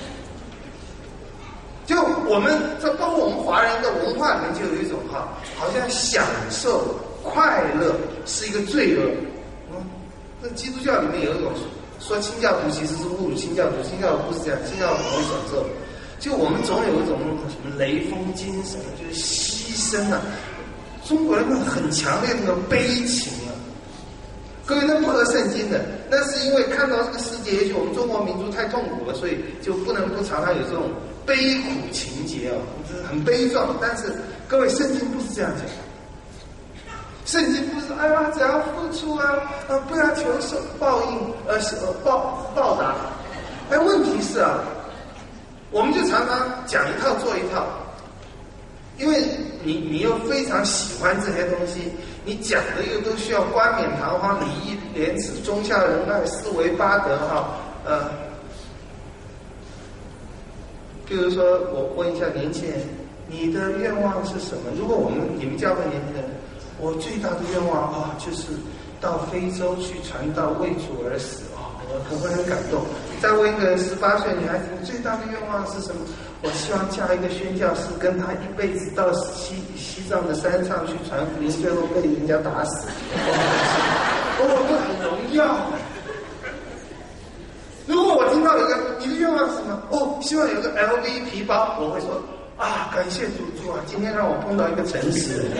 就我们这包括我们华人的文化里面，就有一种哈，好像享受快乐是一个罪恶。嗯，那基督教里面有一种说清教徒其实是侮辱清教徒，清教徒不是这样，清教徒不会享受。就我们总有一种什么雷锋精神，就是牺牲啊。中国人很强烈的那个悲情啊，各位那不合圣经的，那是因为看到这个世界，也许我们中国民族太痛苦了，所以就不能不常常有这种悲苦情节啊，就是很悲壮。但是各位圣经不是这样讲， 圣经不是哎呀，只要付出啊，呃，不要求受报应，呃，是呃报报答。哎，问题是啊，我们就常常讲一套做一套，因为你你又非常喜欢这些东西，你讲的又都需要冠冕堂皇、礼义廉耻、忠孝仁爱、四维八德哈，呃，比如说我问一下年轻人，你的愿望是什么？如果我们你们教会年轻人，我最大的愿望啊，就是到非洲去传道，为主而死啊，我很会很感动。再问一个十八岁女孩子，你最大的愿望是什么？我希望嫁一个宣教士，跟他一辈子到西西藏的山上去传福音，最后被人家打死。哦，这很荣耀。如果我听到有个你的愿望是什么？哦，希望有个 L V 皮包，我会说啊，感谢主主啊，今天让我碰到一个诚实人。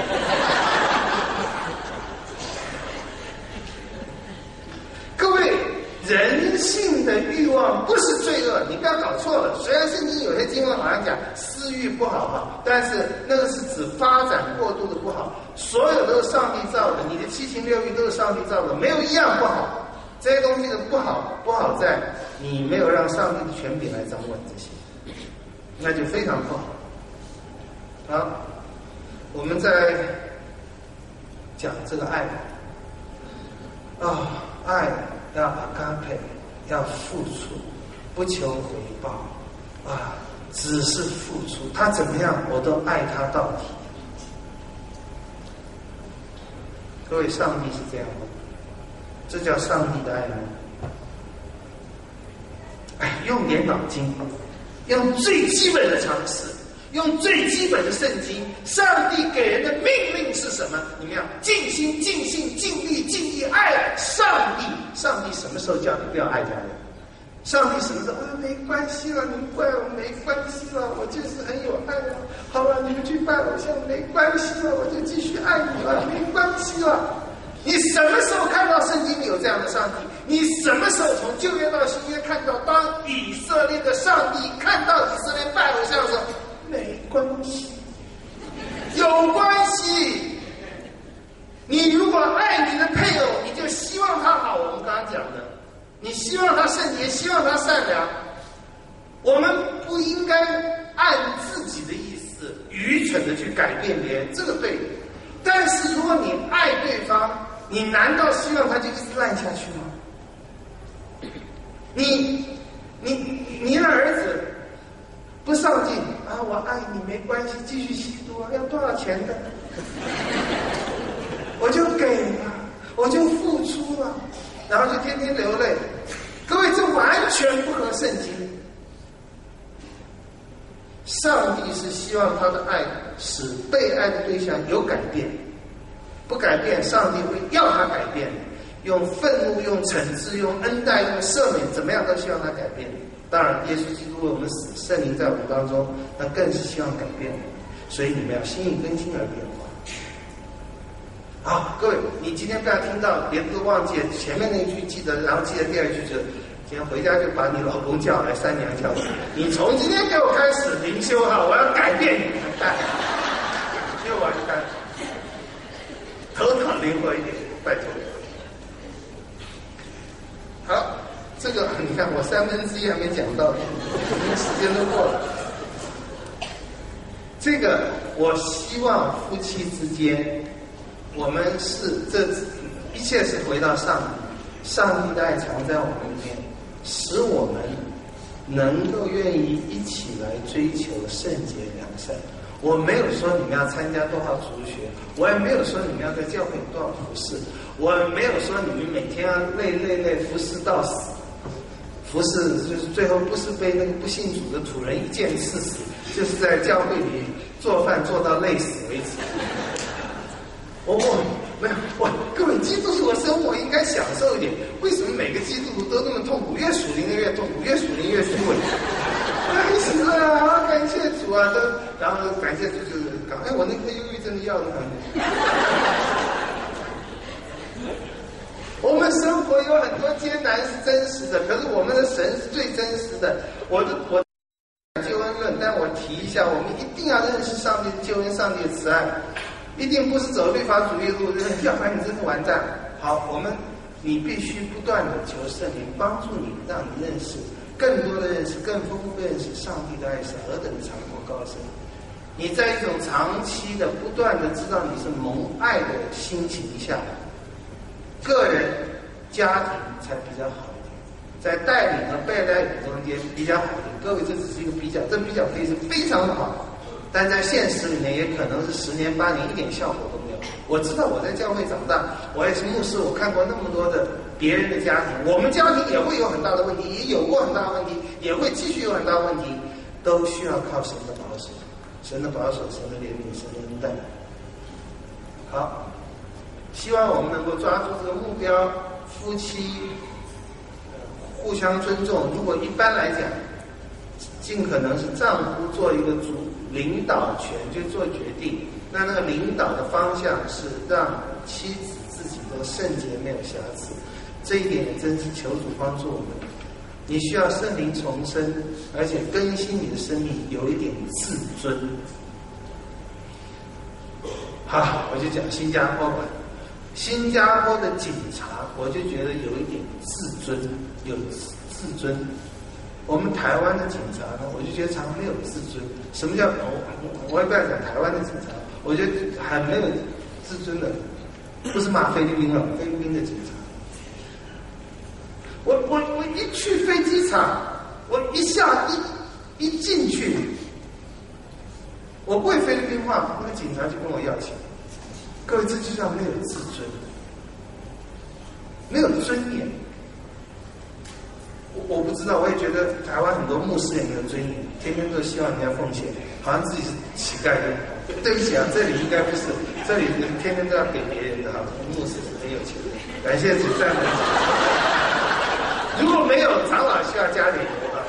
各位，人性的欲望不是罪恶，你不要搞错了。虽然圣经有些经文好像讲私欲不好哈，但是那个是指发展过度的不好。所有都是上帝造的，你的七情六欲都是上帝造的，没有一样不好。这些东西的不好，不好在你没有让上帝的权柄来掌管这些，那就非常不好。好，我们在讲这个爱啊，爱要阿嘎佩，要付出，不求回报啊，只是付出，他怎么样我都爱他到底。各位，上帝是这样的，这叫上帝的爱吗？哎，用点脑筋，用最基本的常识，用最基本的圣经，上帝给人的命令是什么？你们要尽心、尽性、尽力、尽意爱上帝。上帝什么时候叫你不要爱他人？上帝什么时候啊？没关系了，你们怪我没关系了，我就是很有爱了。好了，你们去拜偶像没关系了，我就继续爱你了，没关系了。你什么时候看到圣经里有这样的上帝？你什么时候从旧约到新约看到，当以色列的上帝看到以色列拜偶像的时候，没关系，有关系。你如果爱你的配偶，你就希望他好。我们刚刚讲的，你希望他圣洁，希望他善良。我们不应该按自己的意思愚蠢的去改变别人，这个对。但是如果你爱对方，你难道希望他就一直烂下去吗？你你你的儿子不上进啊，我爱你没关系，继续吸毒啊，要多少钱的？我就给了，我就付出了，然后就天天流泪。各位，这完全不合圣经。上帝是希望他的爱使被爱的对象有改变，不改变，上帝会要他改变，用愤怒、用惩治、用恩待、用赦免，怎么样都希望他改变。当然，耶稣基督为我们死，圣灵在我们当中，那更是希望改变。所以你们要心意更新而变化。好，各位，你今天不要听到连都忘记前面那一句记得，然后记得第二句就是。今天回家就把你老公叫来，三娘叫来，你从今天给我开始灵修哈，我要改变你，完就完蛋，头脑灵活一点，拜托。好，这个你看我三分之一还没讲到，时间都过了。这个我希望夫妻之间，我们是这一切是回到上帝，上帝的爱藏在我们里面。使我们能够愿意一起来追求圣洁良善。我没有说你们要参加多少主学，我也没有说你们要在教会有多少服侍，我没有说你们每天要累累累服侍到死，服侍就是最后不是被那个不信主的土人一剑刺死，就是在教会里做饭做到累死为止。我我没有，我各位基督徒的生活应该享受一点。为什么每个基督徒都那么痛苦？越属灵的越痛苦，越属灵越虚伪。感谢啊，感谢主啊！都然后感谢主就是讲，哎，我那颗忧郁症的药呢？我们生活有很多艰难是真实的，可是我们的神是最真实的。我的我救恩论，但我提一下，我们一定要认识上帝的救恩，上帝的慈爱。 一定不是走律法主义路，要不然你真的完蛋。好，我们你必须不断的求圣灵帮助你，让你认识更多的认识，更丰富的认识上帝的爱是何等的长阔高深。你在一种长期的不断的知道你是蒙爱的心情下，个人家庭才比较好一点，在带领和被带领中间比较好一点。各位，这只是一个比较，这比较可以是非常的好，但在现实里面也可能是十年八年一点效果都没有。我知道我在教会长大，我也是牧师，我看过那么多的别人的家庭，我们家庭也会有很大的问题，也有过很大的问题，也会继续有很大的问题，都需要靠神的保守，神的保守，神的怜悯，神的恩待。好，希望我们能够抓住这个目标，夫妻互相尊重。如果一般来讲，尽可能是丈夫做一个主领导权，就做决定。那那个领导的方向是让妻子自己都圣洁没有瑕疵，这一点也真是求主帮助我们。你需要圣灵重生，而且更新你的生命，有一点自尊。好，我就讲新加坡吧。新加坡的警察，我就觉得有一点自尊，有自尊。我们台湾的警察呢，我就觉得常常没有自尊。什么叫我？我也不要讲台湾的警察，我觉得很没有自尊的，不是骂菲律宾了，菲律宾的警察。我我我一去飞机场，我一下一一进去，我不会菲律宾话，那个警察就跟我要钱。各位，这就叫没有自尊，没有尊严。我不知道，我也觉得台湾很多牧师也没有尊严，天天都希望人家奉献，好像自己是乞丐一样。对不起啊，这里应该不是，这里天天都要给别人的哈。牧师是很有钱的，感谢主赞美。如果没有，长老需要加点油啊。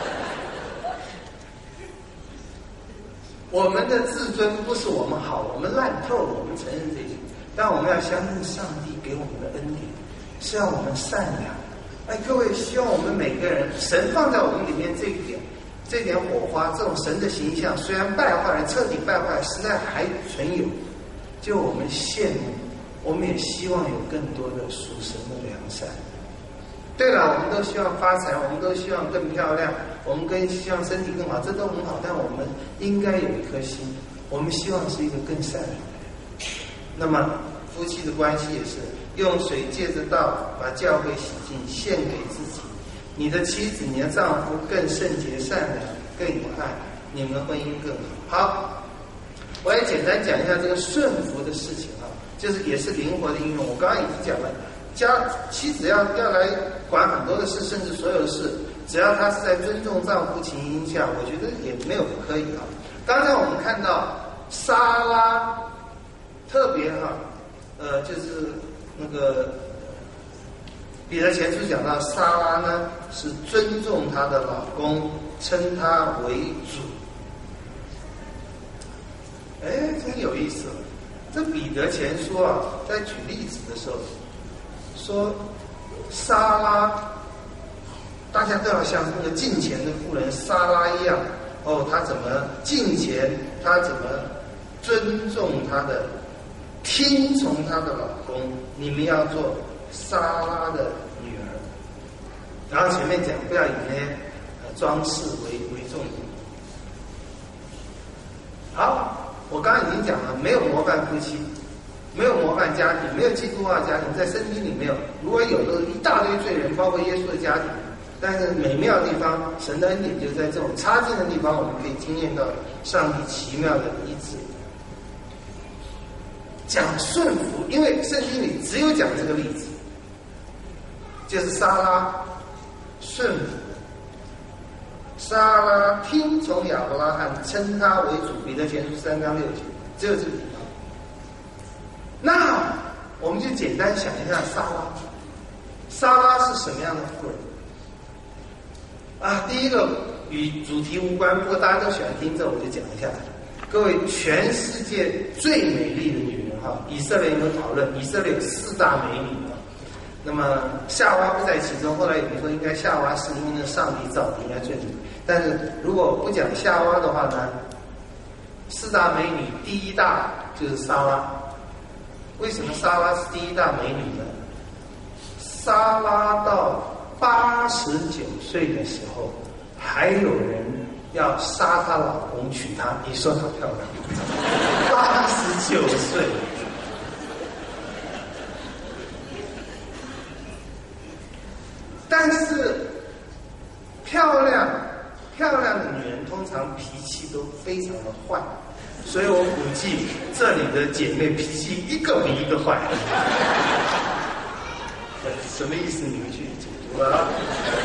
我们的自尊不是我们好，我们烂透了，我们承认这些，但我们要相信上帝给我们的恩典，是要我们善良。哎，各位，希望我们每个人，神放在我们里面这一点，这点火花，这种神的形象，虽然败坏了，彻底败坏，实在还存有，就我们羡慕，我们也希望有更多的属神的良善。对了，我们都希望发财，我们都希望更漂亮，我们更希望身体更好，这都很好，但我们应该有一颗心，我们希望是一个更善良的人。那么夫妻的关系也是用水借着道把教会洗净，献给自己。你的妻子、你的丈夫更圣洁、善良，更有爱，你们的婚姻更好。好，我也简单讲一下这个顺服的事情啊，就是也是灵活的应用。我刚刚已经讲了，家妻子要要来管很多的事，甚至所有的事，只要她是在尊重丈夫情形下，我觉得也没有不可以啊。刚才我们看到莎拉，特别哈、啊。呃，就是那个彼得前书讲到，莎拉呢是尊重她的老公，称他为主。哎，真有意思了。这彼得前书啊，在举例子的时候说，莎拉，大家都要像那个敬虔的妇人莎拉一样，哦，她怎么敬虔，她怎么尊重她的。听从她的老公，你们要做莎拉的女儿。然后前面讲不要以那些装饰为为重点。好，我刚刚已经讲了，没有模范夫妻，没有模范家庭，没有基督化家庭，在圣经里没有。如果有的一大堆罪人，包括耶稣的家庭。但是美妙的地方，神的恩典就在这种差劲的地方，我们可以经验到上帝奇妙的医治。讲顺服，因为圣经里只有讲这个例子，就是莎拉顺服，莎拉听从亚伯拉罕，称他为主，彼得前书三章六节，只有这个地方。那我们就简单想一下莎拉，莎拉是什么样的妇人？啊，第一个与主题无关，不过大家都喜欢听这，我就讲一下。各位，全世界最美丽的女人哈，以色列有讨论，以色列有四大美女啊。那么夏娃不在其中，后来有人说应该夏娃是因为那上帝造的，应该最美。但是如果不讲夏娃的话呢，四大美女第一大就是莎拉。为什么莎拉是第一大美女呢？莎拉到八十九岁的时候，还有人要杀她老公娶她，你说她漂亮？八十九岁。但是漂亮漂亮的女人通常脾气都非常的坏，所以我估计这里的姐妹脾气一个比一个坏。什么意思？你们去解读了啊。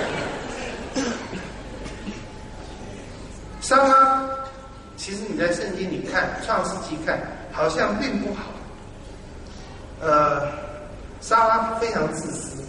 莎拉，其实你在圣经里看，创世纪看，好像并不好。呃，莎拉非常自私。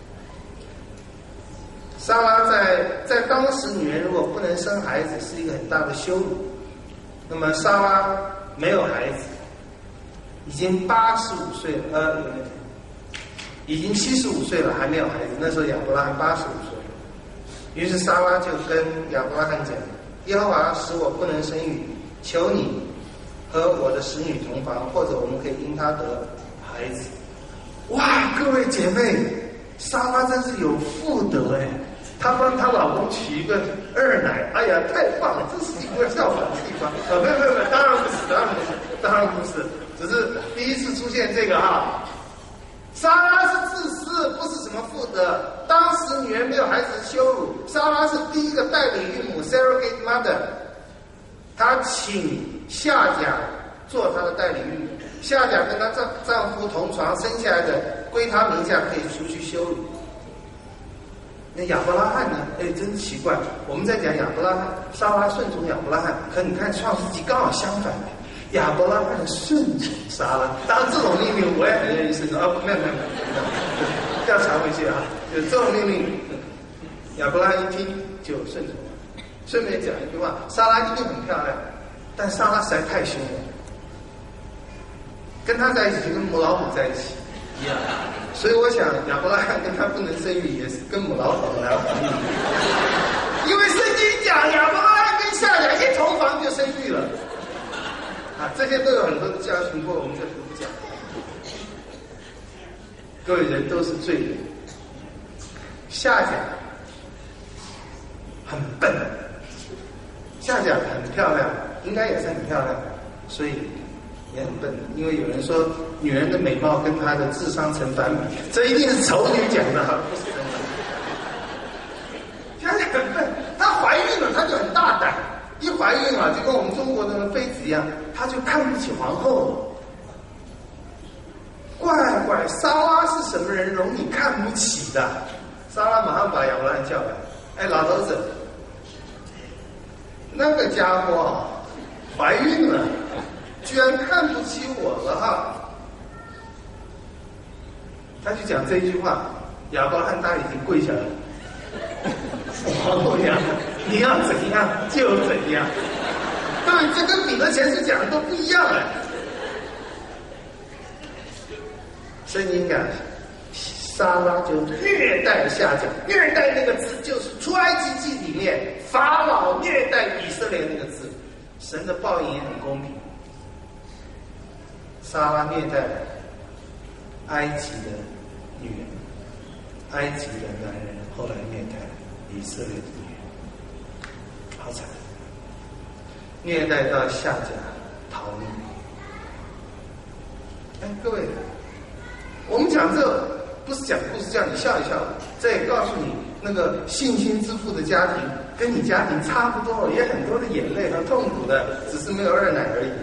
莎拉在在当时，女人如果不能生孩子，是一个很大的羞辱。那么莎拉没有孩子，已经八十五岁了，呃，已经七十五岁了，还没有孩子。那时候亚伯拉罕八十五岁，于是莎拉就跟亚伯拉罕讲：“耶和华使我不能生育，求你和我的使女同房，或者我们可以因她得孩子。”哇，各位姐妹，莎拉真是有妇德哎！她帮她老公娶一个二奶，哎呀，太棒了！这是一个效仿的地方。啊，没有没有没有，当然不是，当然不是，当然不是，只是第一次出现这个哈。莎拉是自私，不是什么妇德。当时女人没有孩子的羞辱，莎拉是第一个代理孕母 （surrogate mother）。她请夏甲做她的代理孕母，夏甲跟她丈丈夫同床生下来的，归她名下，可以除去羞辱。那亚伯拉罕呢？哎，真奇怪。我们在讲亚伯拉罕，莎拉顺从亚伯拉罕，可你看创世纪刚好相反的，亚伯拉罕顺从莎拉。当然，这种命令我也很愿意顺从。啊，没有没有没有，要传回去啊！就这种命令，亚伯拉罕一听就顺从了。顺便讲一句话，莎拉一定很漂亮，但莎拉实在太凶了，跟她在一起就跟母老虎在一起一样。所以我想亚伯拉罕跟他不能生育，也是跟母老虎来反应。因为圣经讲亚伯拉罕跟夏甲一同房就生育了，啊，这些都有很多的教训，不过我们这里不讲。各位人都是罪人，夏甲很笨，夏甲很漂亮，应该也是很漂亮，所以也很笨。因为有人说女人的美貌跟她的智商成反比，这一定是丑女讲的，不是真的。夏甲很笨，她怀孕了，她就很大胆，一怀孕啊，就跟我们中国的那妃子一样，她就看不起皇后了。怪怪，莎拉是什么人容你看不起的？莎拉马上把亚伯拉罕叫来，哎，老头子，那个家伙啊，怀孕了，居然看不起我了哈！他就讲这一句话，亚伯拉罕他已经跪下来了。皇后娘，你要怎样就怎样。对，这跟彼得前书讲的都不一样哎。圣经讲，莎拉就虐待夏甲，虐待那个字就是出埃及记里面法老虐待以色列那个字，神的报应也很公平。莎拉虐待埃及的女人，埃及的男人后来虐待以色列的女人，好惨！虐待到夏甲逃命。哎，各位，我们讲这不是讲故事叫你笑一笑，这也告诉你，那个信心之父的家庭跟你家庭差不多，也很多的眼泪和痛苦的，只是没有二奶而已。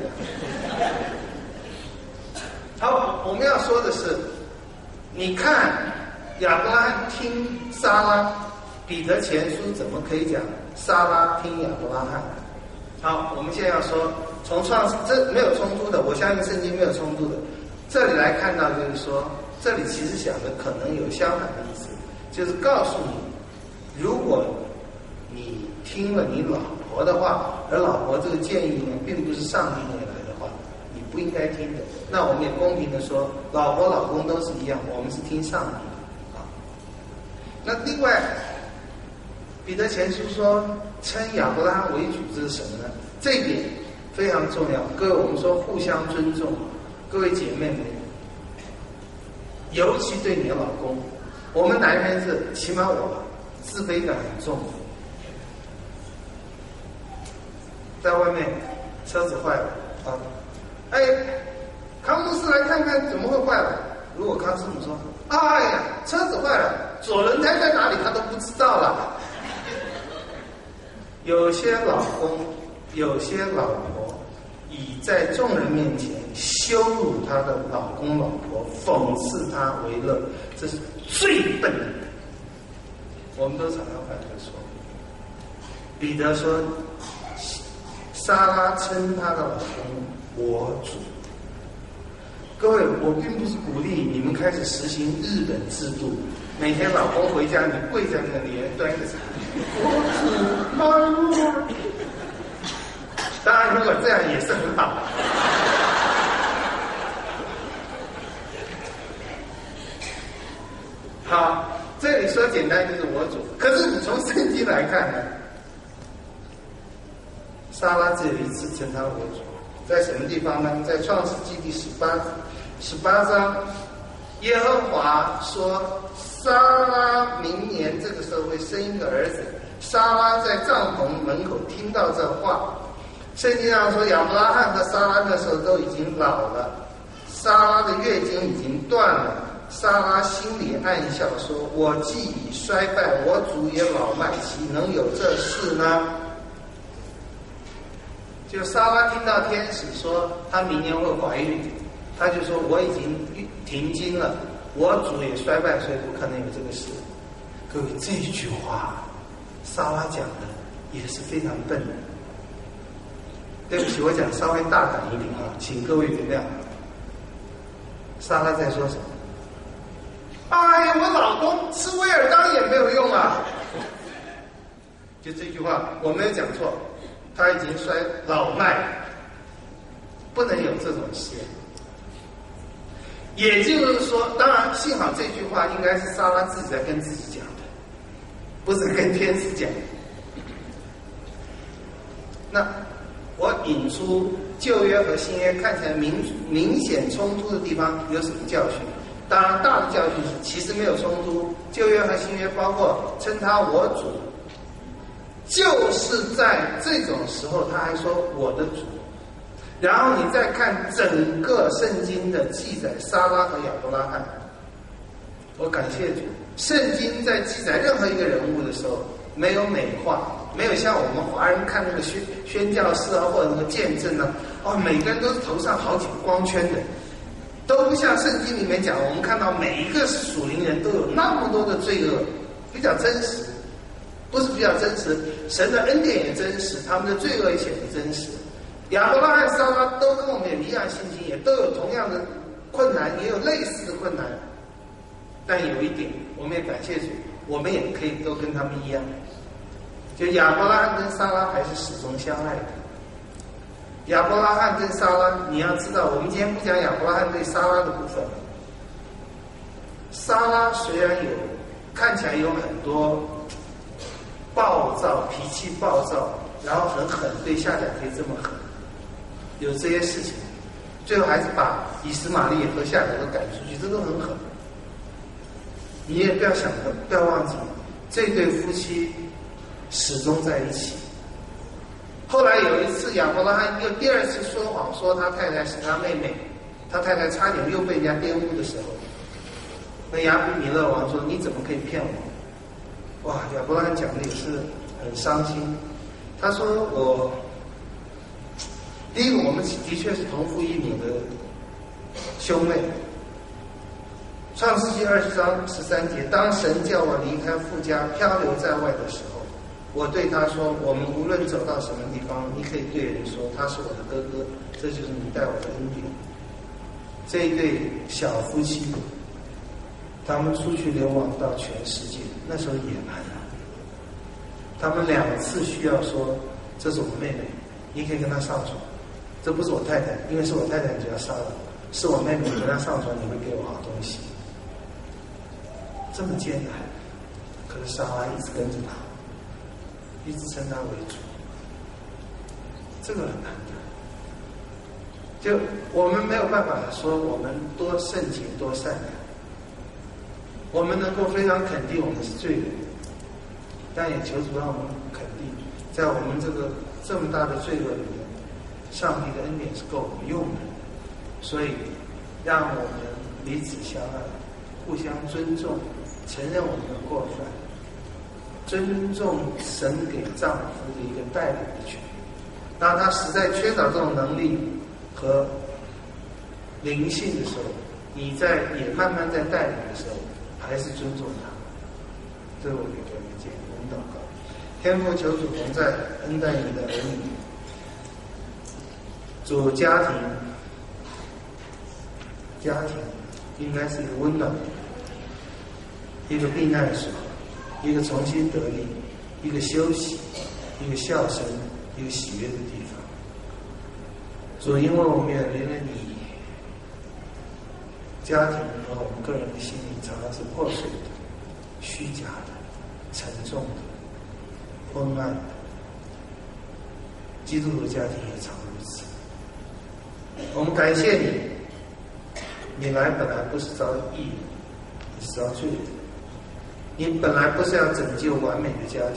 好，我们要说的是，你看亚伯拉罕听撒拉，彼得前书怎么可以讲撒拉听亚伯拉罕？好，我们现在要说，从创世这没有冲突的，我相信圣经没有冲突的。这里来看到就是说，这里其实想的可能有相反的意思，就是告诉你，如果你听了你老婆的话，而老婆这个建议呢，并不是上帝那来的话，你不应该听的。那我们也公平的说，老婆老公都是一样，我们是听上帝的啊。那另外，彼得前书说称亚伯拉罕为主，这是什么呢？这一点非常重要。各位，我们说互相尊重，各位姐妹们，尤其对你的老公，我们男人是，起码我自卑感很重。在外面车子坏了啊，哎，康牧师来看看怎么会坏了？如果康师傅说，哎呀，车子坏了，左轮胎在哪里他都不知道了。有些老公，有些老婆，以在众人面前羞辱他的老公老婆，讽刺他为乐，这是最笨的。我们都常常犯这个错误。彼得说，撒拉称她的老公我主。各位，我并不是鼓励你们开始实行日本制度，每天老公回家你跪在那里端一个茶，我主 my lord。当然，如果这样也是很好。好，这里说简单就是我主，可是你从圣经来看呢，撒拉只有一次称他我主，在什么地方呢？在创世纪第十八十八章，耶和华说，撒拉明年这个时候会生一个儿子。撒拉在帐篷门口听到这话，圣经上说亚伯拉罕和撒拉那时候都已经老了，撒拉的月经已经断了。撒拉心里暗笑说，我既已衰败，我主也老迈，岂能有这事呢？就撒拉听到天使说她明年会怀孕，她就说我已经停经了，我主也衰败，所以不可能有这个事。各位，这句话撒拉讲的也是非常笨的。对不起，我讲稍微大胆一点啊，请各位原谅。撒拉在说什么？哎呀，我老公吃威尔刚也没有用啊！就这句话，我没有讲错，他已经衰老迈，不能有这种事。也就是说，当然幸好这句话应该是撒拉自己在跟自己讲的，不是跟天使讲的。那我引出旧约和新约看起来明明显冲突的地方有什么教训？当然，大的教训是其实没有冲突。旧约和新约包括称他我主，就是在这种时候他还说我的主。然后你再看整个圣经的记载，撒拉和亚伯拉罕，我感谢主，圣经在记载任何一个人物的时候没有美化，没有像我们华人看那个宣宣教士啊，或者那个见证啊，哦，每个人都是头上好几个光圈的。都不像圣经里面讲，我们看到每一个属灵人都有那么多的罪恶，比较真实，不是比较真实，神的恩典也真实，他们的罪恶也显得真实。亚伯拉罕、撒拉都跟我们有一样信心，也都有同样的困难，也有类似的困难。但有一点，我们也感谢主，我们也可以都跟他们一样，就亚伯拉罕跟撒拉还是始终相爱的。亚伯拉罕跟撒拉，你要知道，我们今天不讲亚伯拉罕对撒拉的部分。撒拉虽然有看起来有很多暴躁、脾气暴躁，然后很狠，对夏甲可以这么狠，有这些事情，最后还是把以实玛利和夏甲都赶出去，这都很狠。你也不要想的，不要忘记，这对夫妻始终在一起。后来有一次，亚伯拉罕又第二次说谎，说他太太是他妹妹，他太太差点又被人家玷污的时候，那亚比米勒王说：“你怎么可以骗我？”哇，亚伯拉罕讲的也是很伤心。他说：“我第一个，我们的确是同父异母的兄妹。创世纪二十章十三节，当神叫我离开父家，漂流在外的时候，我对他说，我们无论走到什么地方，你可以对人说他是我的哥哥，这就是你带我的恩典。这一对小夫妻，他们出去流亡到全世界，那时候野蛮了。他们两次需要说，这是我妹妹，你可以跟她上床，这不是我太太，因为是我太太你就要杀了我，是我妹妹，你跟她上床你会给我好东西。这么艰难，可是撒拉一直跟着他，一直称他为主，这个很难的。 就我们没有办法说我们多圣洁多善良，我们能够非常肯定我们是罪人，但也求主让我们肯定，在我们这个这么大的罪恶里面，上帝的恩典是够我们用的，所以让我们彼此相爱，互相尊重，承认我们的过犯，尊重神给丈夫的一个带领的权利。当他实在缺少这种能力和灵性的时候，你在也慢慢在带领的时候，还是尊重他。这是我给各位建议。我们祷告，天父求主同在，恩待你的儿女。主，家庭，家庭应该是一个温暖的地方，一个避难所，一个重新得力，一个休息，一个笑声，一个喜悦的地方。主，因为我们远离了你，家庭和我们个人的心灵常常是破碎的、虚假的、沉重的、昏暗的。基督徒家庭也常如此。我们感谢你，你来本来不是招义人，你是招罪人。你本来不是要拯救完美的家庭，